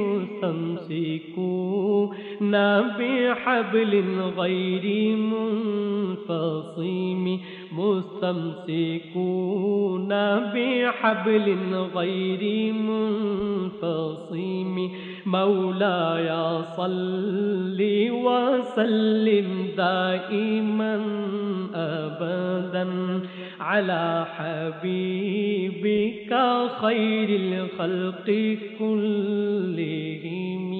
مستمسكون بحبل غير منفصم، مستمسكون بحبل غير منفصم. مولاي صل وسلم دائما أبدا على حبيبك خير الخلق كلهم.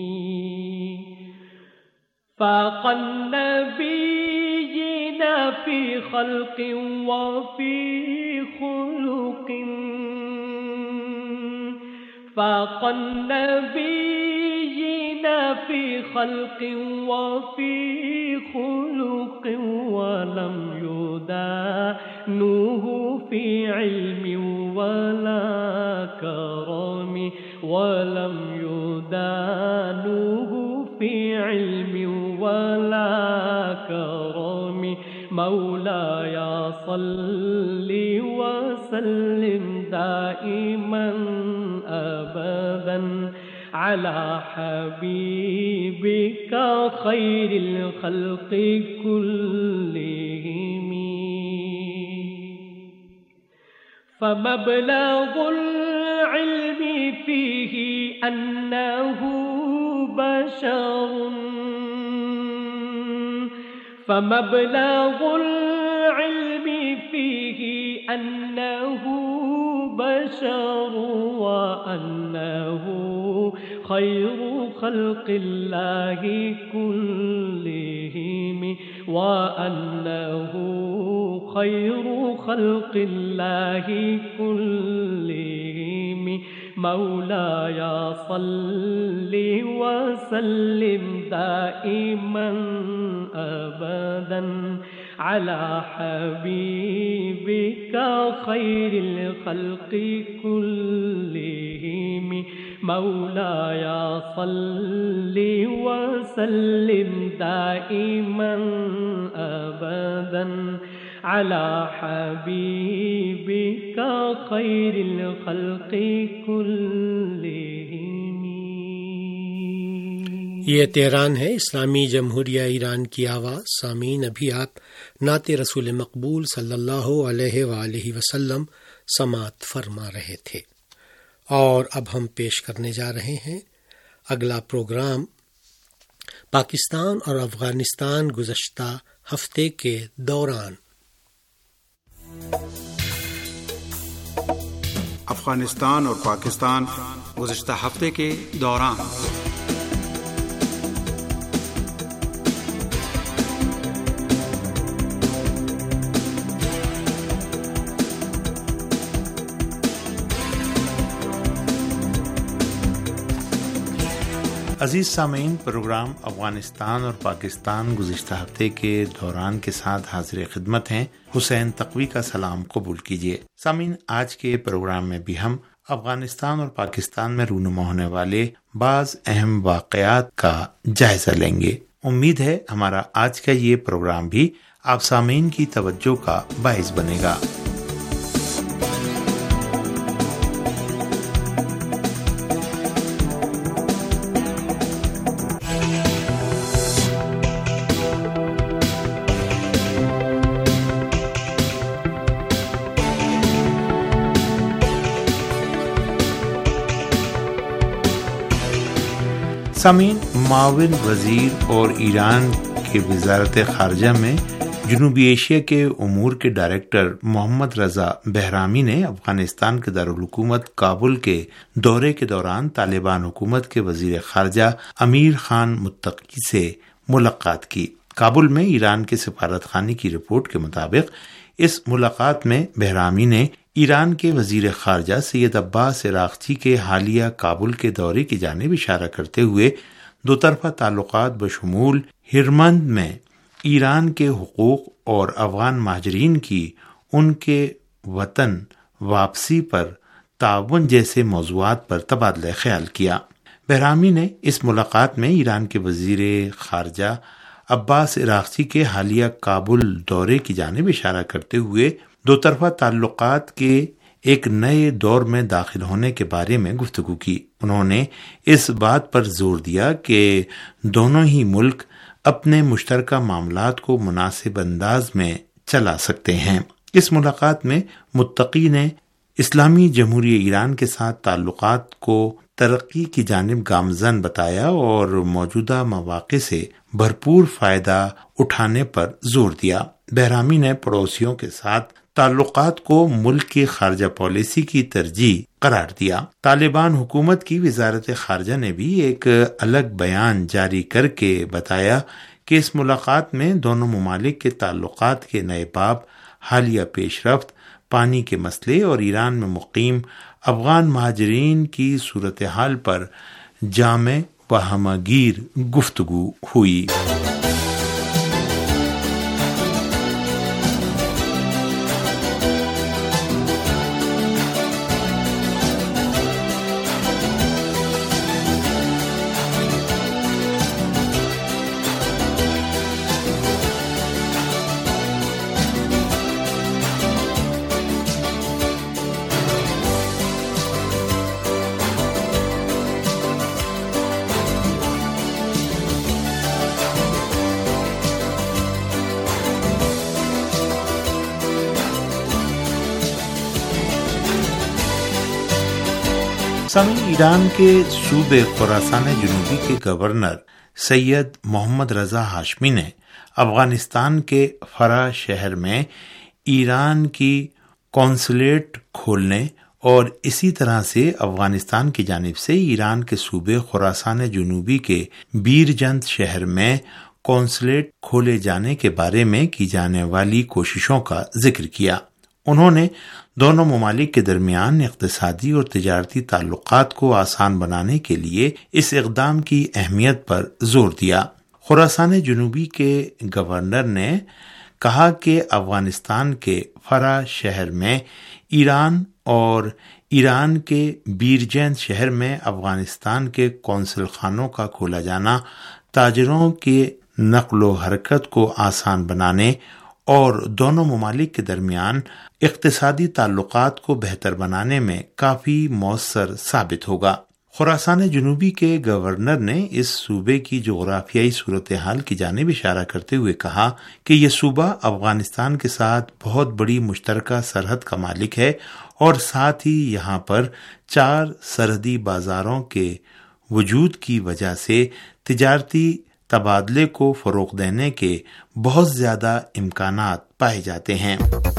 فاق النبيين في خلق وفي خلق، فاق النبيين في خلق وفي خلق، ولم يدانوه في علم ولا كرم، ولم يدانوه في علم ولا كرم. مولاي صل وسلم دائما أبدا على حبيبك خير الخلق كلهم. فمبلغ العلم فيه أنه بشر، فمبلغ العلم فيه أنه بشر، وأنه خير خلق الله كلهم، وأنه خير خلق الله كلهم. مولاي صل وسلم دائما أبدا على حبيبك خير الخلق كلهم. مولاي صل وسلم دائما أبدا على حبيبك خير الخلق كلهم. یہ تہران ہے، اسلامی جمہوریہ ایران کی آواز. سامعین، ابھی آپ نعت رسول مقبول صلی اللہ علیہ وآلہ وسلم سماعت فرما رہے تھے، اور اب ہم پیش کرنے جا رہے ہیں اگلا پروگرام پاکستان اور افغانستان گزشتہ ہفتے کے دوران۔ افغانستان اور پاکستان گزشتہ ہفتے کے دوران۔ عزیز سامعین، پروگرام افغانستان اور پاکستان گزشتہ ہفتے کے دوران کے ساتھ حاضر خدمت ہیں۔ حسین تقوی کا سلام قبول کیجیے۔ سامعین، آج کے پروگرام میں بھی ہم افغانستان اور پاکستان میں رونما ہونے والے بعض اہم واقعات کا جائزہ لیں گے۔ امید ہے ہمارا آج کا یہ پروگرام بھی آپ سامعین کی توجہ کا باعث بنے گا۔ سامعین، معاون وزیر اور ایران کے وزارت خارجہ میں جنوبی ایشیا کے امور کے ڈائریکٹر محمد رضا بہرامی نے افغانستان کے دارالحکومت کابل کے دورے کے دوران طالبان حکومت کے وزیر خارجہ امیر خان متقی سے ملاقات کی۔ کابل میں ایران کے سفارت خانے کی رپورٹ کے مطابق اس ملاقات میں بہرامی نے ایران کے وزیر خارجہ سید عباس عراقچی کے حالیہ کابل کے دورے کی جانب اشارہ کرتے ہوئے دو طرفہ تعلقات بشمول ہرمند میں ایران کے حقوق اور افغان مہاجرین کی ان کے وطن واپسی پر تعاون جیسے موضوعات پر تبادلہ خیال کیا۔ بہرامی نے اس ملاقات میں ایران کے وزیر خارجہ عباس عراقچی کے حالیہ کابل دورے کی جانب اشارہ کرتے ہوئے دو طرفہ تعلقات کے ایک نئے دور میں داخل ہونے کے بارے میں گفتگو کی۔ انہوں نے اس بات پر زور دیا کہ دونوں ہی ملک اپنے مشترکہ معاملات کو مناسب انداز میں چلا سکتے ہیں۔ اس ملاقات میں متقی نے اسلامی جمہوریہ ایران کے ساتھ تعلقات کو ترقی کی جانب گامزن بتایا اور موجودہ مواقع سے بھرپور فائدہ اٹھانے پر زور دیا۔ بہرامی نے پڑوسیوں کے ساتھ تعلقات کو ملک کی خارجہ پالیسی کی ترجیح قرار دیا۔ طالبان حکومت کی وزارت خارجہ نے بھی ایک الگ بیان جاری کر کے بتایا کہ اس ملاقات میں دونوں ممالک کے تعلقات کے نئے باب، حالیہ پیش رفت، پانی کے مسئلے اور ایران میں مقیم افغان مہاجرین کی صورتحال پر جامع و ہمگیر گفتگو ہوئی۔ ایران کے صوبے خراسان جنوبی کے گورنر سید محمد رضا ہاشمی نے افغانستان کے فرا شہر میں ایران کی قونصلیٹ کھولنے اور اسی طرح سے افغانستان کی جانب سے ایران کے صوبے خراسان جنوبی کے بیرجند شہر میں قونصلیٹ کھولے جانے کے بارے میں کی جانے والی کوششوں کا ذکر کیا۔ انہوں نے دونوں ممالک کے درمیان اقتصادی اور تجارتی تعلقات کو آسان بنانے کے لیے اس اقدام کی اہمیت پر زور دیا۔ خراسان جنوبی کے گورنر نے کہا کہ افغانستان کے فرا شہر میں ایران اور ایران کے بیرجند شہر میں افغانستان کے قونصل خانوں کا کھولا جانا تاجروں کے نقل و حرکت کو آسان بنانے اور دونوں ممالک کے درمیان اقتصادی تعلقات کو بہتر بنانے میں کافی مؤثر ثابت ہوگا۔ خراسان جنوبی کے گورنر نے اس صوبے کی جغرافیائی صورتحال کی جانب اشارہ کرتے ہوئے کہا کہ یہ صوبہ افغانستان کے ساتھ بہت بڑی مشترکہ سرحد کا مالک ہے اور ساتھ ہی یہاں پر 4 سرحدی بازاروں کے وجود کی وجہ سے تجارتی تبادلے کو فروغ دینے کے بہت زیادہ امکانات پائے جاتے ہیں۔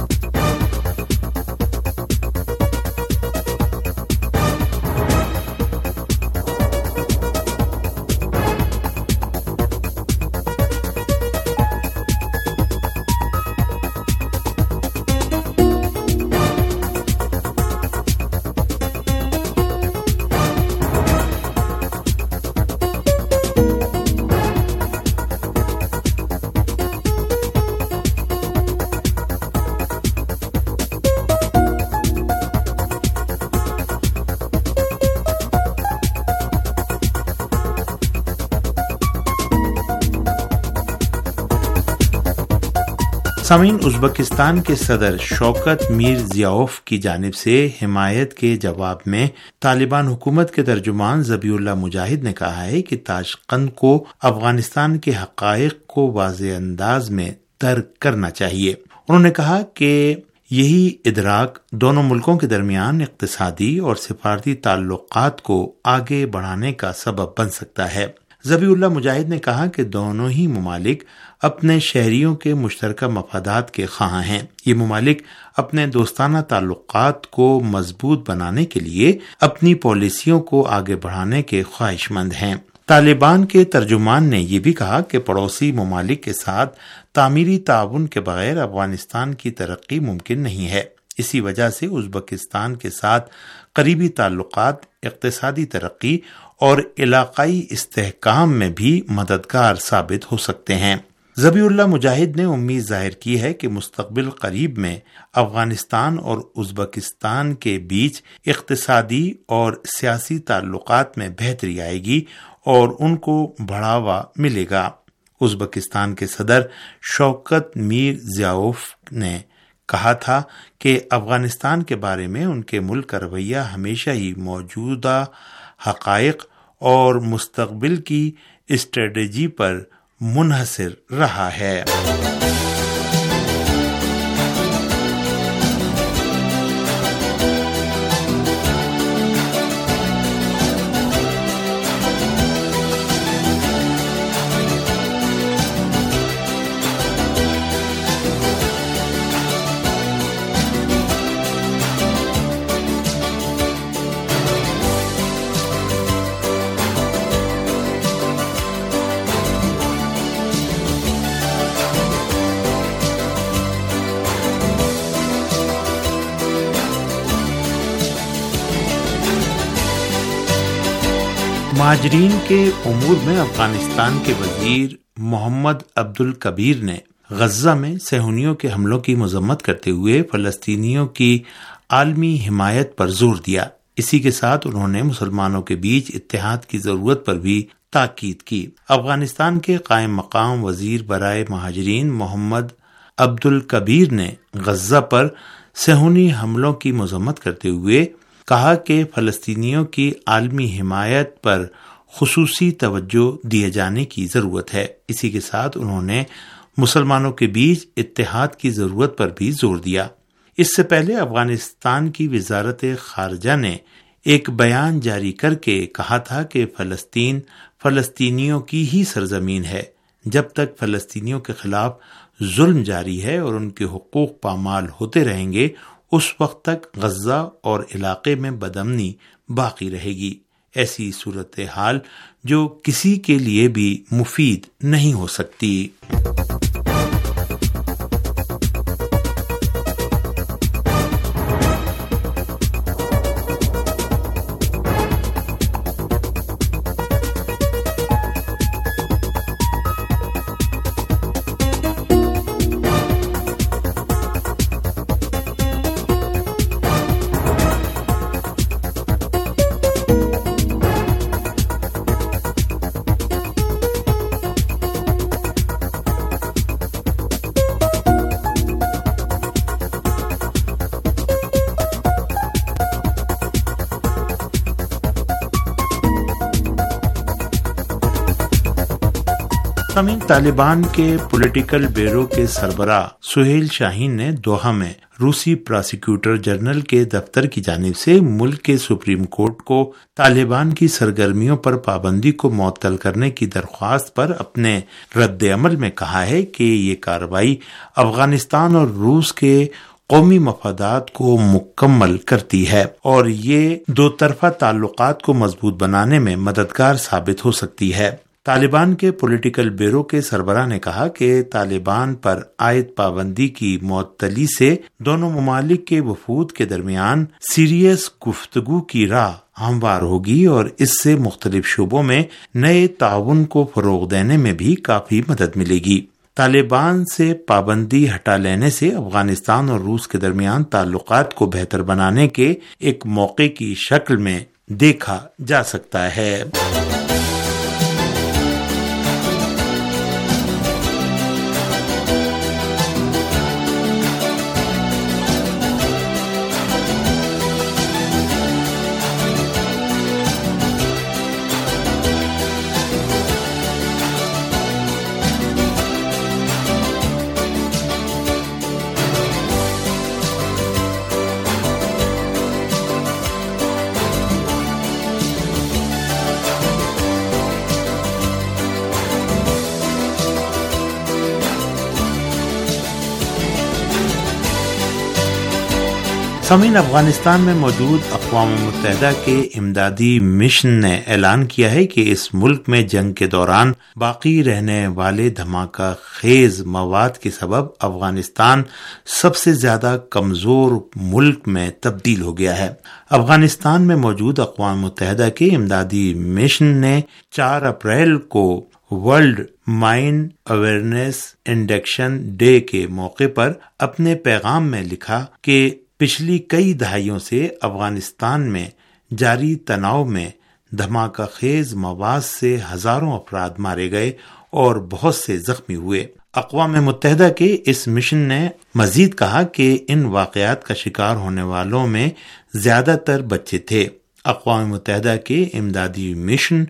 سامعین، ازبکستان کے صدر شوکت میر زیاؤف کی جانب سے حمایت کے جواب میں طالبان حکومت کے ترجمان ذبیح اللہ مجاہد نے کہا ہے کہ تاشقند کو افغانستان کے حقائق کو واضح انداز میں درک کرنا چاہیے۔ انہوں نے کہا کہ یہی ادراک دونوں ملکوں کے درمیان اقتصادی اور سفارتی تعلقات کو آگے بڑھانے کا سبب بن سکتا ہے۔ ذبیح اللہ مجاہد نے کہا کہ دونوں ہی ممالک اپنے شہریوں کے مشترکہ مفادات کے خواہاں ہیں۔ یہ ممالک اپنے دوستانہ تعلقات کو مضبوط بنانے کے لیے اپنی پالیسیوں کو آگے بڑھانے کے خواہش مند ہیں۔ طالبان کے ترجمان نے یہ بھی کہا کہ پڑوسی ممالک کے ساتھ تعمیری تعاون کے بغیر افغانستان کی ترقی ممکن نہیں ہے۔ اسی وجہ سے ازبکستان کے ساتھ قریبی تعلقات اقتصادی ترقی اور علاقائی استحکام میں بھی مددگار ثابت ہو سکتے ہیں۔ ذبیح اللہ مجاہد نے امید ظاہر کی ہے کہ مستقبل قریب میں افغانستان اور ازبکستان کے بیچ اقتصادی اور سیاسی تعلقات میں بہتری آئے گی اور ان کو بڑھاوا ملے گا۔ ازبکستان کے صدر شوکت میر زیاؤف نے کہا تھا کہ افغانستان کے بارے میں ان کے ملک کا رویہ ہمیشہ ہی موجودہ حقائق اور مستقبل کی اسٹریٹجی پر منحصر رہا ہے۔ مہاجرین کے امور میں افغانستان کے وزیر محمد عبدالکبیر نے غزہ میں صہیونیوں کے حملوں کی مذمت کرتے ہوئے فلسطینیوں کی عالمی حمایت پر زور دیا۔ اسی کے ساتھ انہوں نے مسلمانوں کے بیچ اتحاد کی ضرورت پر بھی تاکید کی۔ افغانستان کے قائم مقام وزیر برائے مہاجرین محمد عبدالکبیر نے غزہ پر صہیونی حملوں کی مذمت کرتے ہوئے کہا کہ فلسطینیوں کی عالمی حمایت پر خصوصی توجہ دیے جانے کی ضرورت ہے۔ اسی کے ساتھ انہوں نے مسلمانوں کے بیچ اتحاد کی ضرورت پر بھی زور دیا۔ اس سے پہلے افغانستان کی وزارت خارجہ نے ایک بیان جاری کر کے کہا تھا کہ فلسطین فلسطینیوں کی ہی سرزمین ہے۔ جب تک فلسطینیوں کے خلاف ظلم جاری ہے اور ان کے حقوق پامال ہوتے رہیں گے، اس وقت تک غزہ اور علاقے میں بدامنی باقی رہے گی۔ ایسی صورتحال جو کسی کے لیے بھی مفید نہیں ہو سکتی۔ سامعین، طالبان کے پولیٹیکل بیورو کے سربراہ سہیل شاہین نے دوحہ میں روسی پراسیکیوٹر جنرل کے دفتر کی جانب سے ملک کے سپریم کورٹ کو طالبان کی سرگرمیوں پر پابندی کو معطل کرنے کی درخواست پر اپنے رد عمل میں کہا ہے کہ یہ کارروائی افغانستان اور روس کے قومی مفادات کو مکمل کرتی ہے اور یہ دو طرفہ تعلقات کو مضبوط بنانے میں مددگار ثابت ہو سکتی ہے۔ طالبان کے پولیٹیکل بیورو کے سربراہ نے کہا کہ طالبان پر عائد پابندی کی معطلی سے دونوں ممالک کے وفود کے درمیان سیریس گفتگو کی راہ ہموار ہوگی اور اس سے مختلف شعبوں میں نئے تعاون کو فروغ دینے میں بھی کافی مدد ملے گی۔ طالبان سے پابندی ہٹا لینے سے افغانستان اور روس کے درمیان تعلقات کو بہتر بنانے کے ایک موقع کی شکل میں دیکھا جا سکتا ہے۔ سامعین، افغانستان میں موجود اقوام متحدہ کے امدادی مشن نے اعلان کیا ہے کہ اس ملک میں جنگ کے دوران باقی رہنے والے دھماکہ خیز مواد کے سبب افغانستان سب سے زیادہ کمزور ملک میں تبدیل ہو گیا ہے۔ افغانستان میں موجود اقوام متحدہ کے امدادی مشن نے 4 اپریل کو world mine awareness induction day کے موقع پر اپنے پیغام میں لکھا کہ پچھلی کئی دہائیوں سے افغانستان میں جاری تناؤ میں دھماکہ خیز مواد سے ہزاروں افراد مارے گئے اور بہت سے زخمی ہوئے۔ اقوام متحدہ کے اس مشن نے مزید کہا کہ ان واقعات کا شکار ہونے والوں میں زیادہ تر بچے تھے۔ اقوام متحدہ کے امدادی مشن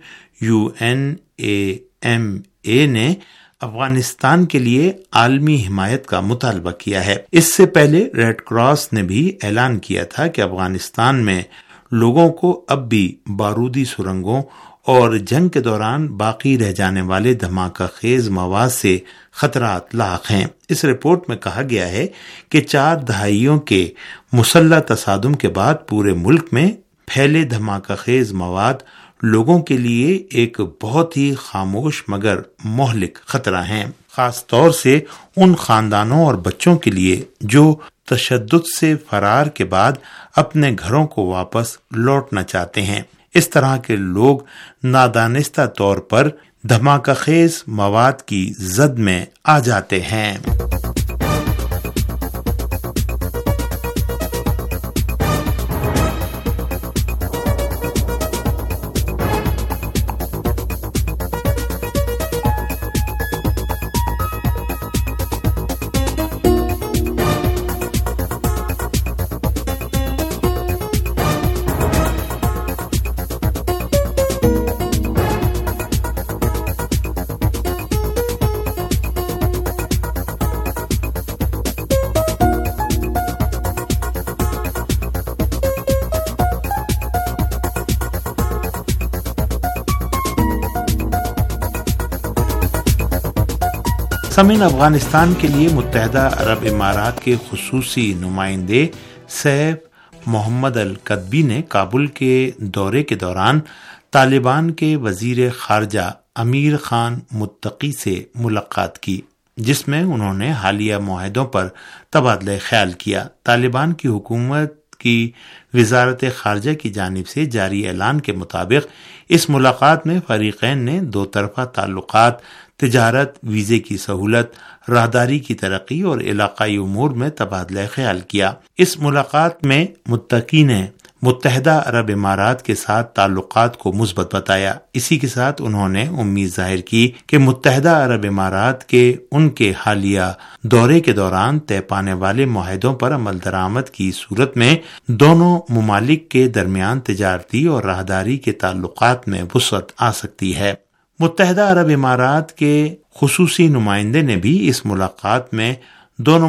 UNAMA نے افغانستان کے لیے عالمی حمایت کا مطالبہ کیا ہے۔ اس سے پہلے ریڈ کراس نے بھی اعلان کیا تھا کہ افغانستان میں لوگوں کو اب بھی بارودی سرنگوں اور جنگ کے دوران باقی رہ جانے والے دھماکہ خیز مواد سے خطرات لاحق ہیں۔ اس رپورٹ میں کہا گیا ہے کہ 4 دہائیوں کے مسلح تصادم کے بعد پورے ملک میں پھیلے دھماکہ خیز مواد لوگوں کے لیے ایک بہت ہی خاموش مگر مہلک خطرہ ہیں، خاص طور سے ان خاندانوں اور بچوں کے لیے جو تشدد سے فرار کے بعد اپنے گھروں کو واپس لوٹنا چاہتے ہیں۔ اس طرح کے لوگ نادانستہ طور پر دھماکہ خیز مواد کی زد میں آ جاتے ہیں۔ سامعین، افغانستان کے لیے متحدہ عرب امارات کے خصوصی نمائندے سیف محمد القدبی نے کابل کے دورے کے دوران طالبان کے وزیر خارجہ امیر خان متقی سے ملاقات کی، جس میں انہوں نے حالیہ معاہدوں پر تبادلہ خیال کیا۔ طالبان کی حکومت کی وزارت خارجہ کی جانب سے جاری اعلان کے مطابق اس ملاقات میں فریقین نے 2 طرفہ تعلقات، تجارت، ویزے کی سہولت، راہداری کی ترقی اور علاقائی امور میں تبادلہ خیال کیا۔ اس ملاقات میں متقی نے متحدہ عرب امارات کے ساتھ تعلقات کو مثبت بتایا۔ اسی کے ساتھ انہوں نے امید ظاہر کی کہ متحدہ عرب امارات کے ان کے حالیہ دورے کے دوران طے پانے والے معاہدوں پر عمل درآمد کی صورت میں دونوں ممالک کے درمیان تجارتی اور راہداری کے تعلقات میں وسعت آ سکتی ہے۔ متحدہ عرب امارات کے خصوصی نمائندے نے بھی اس ملاقات میں دونوں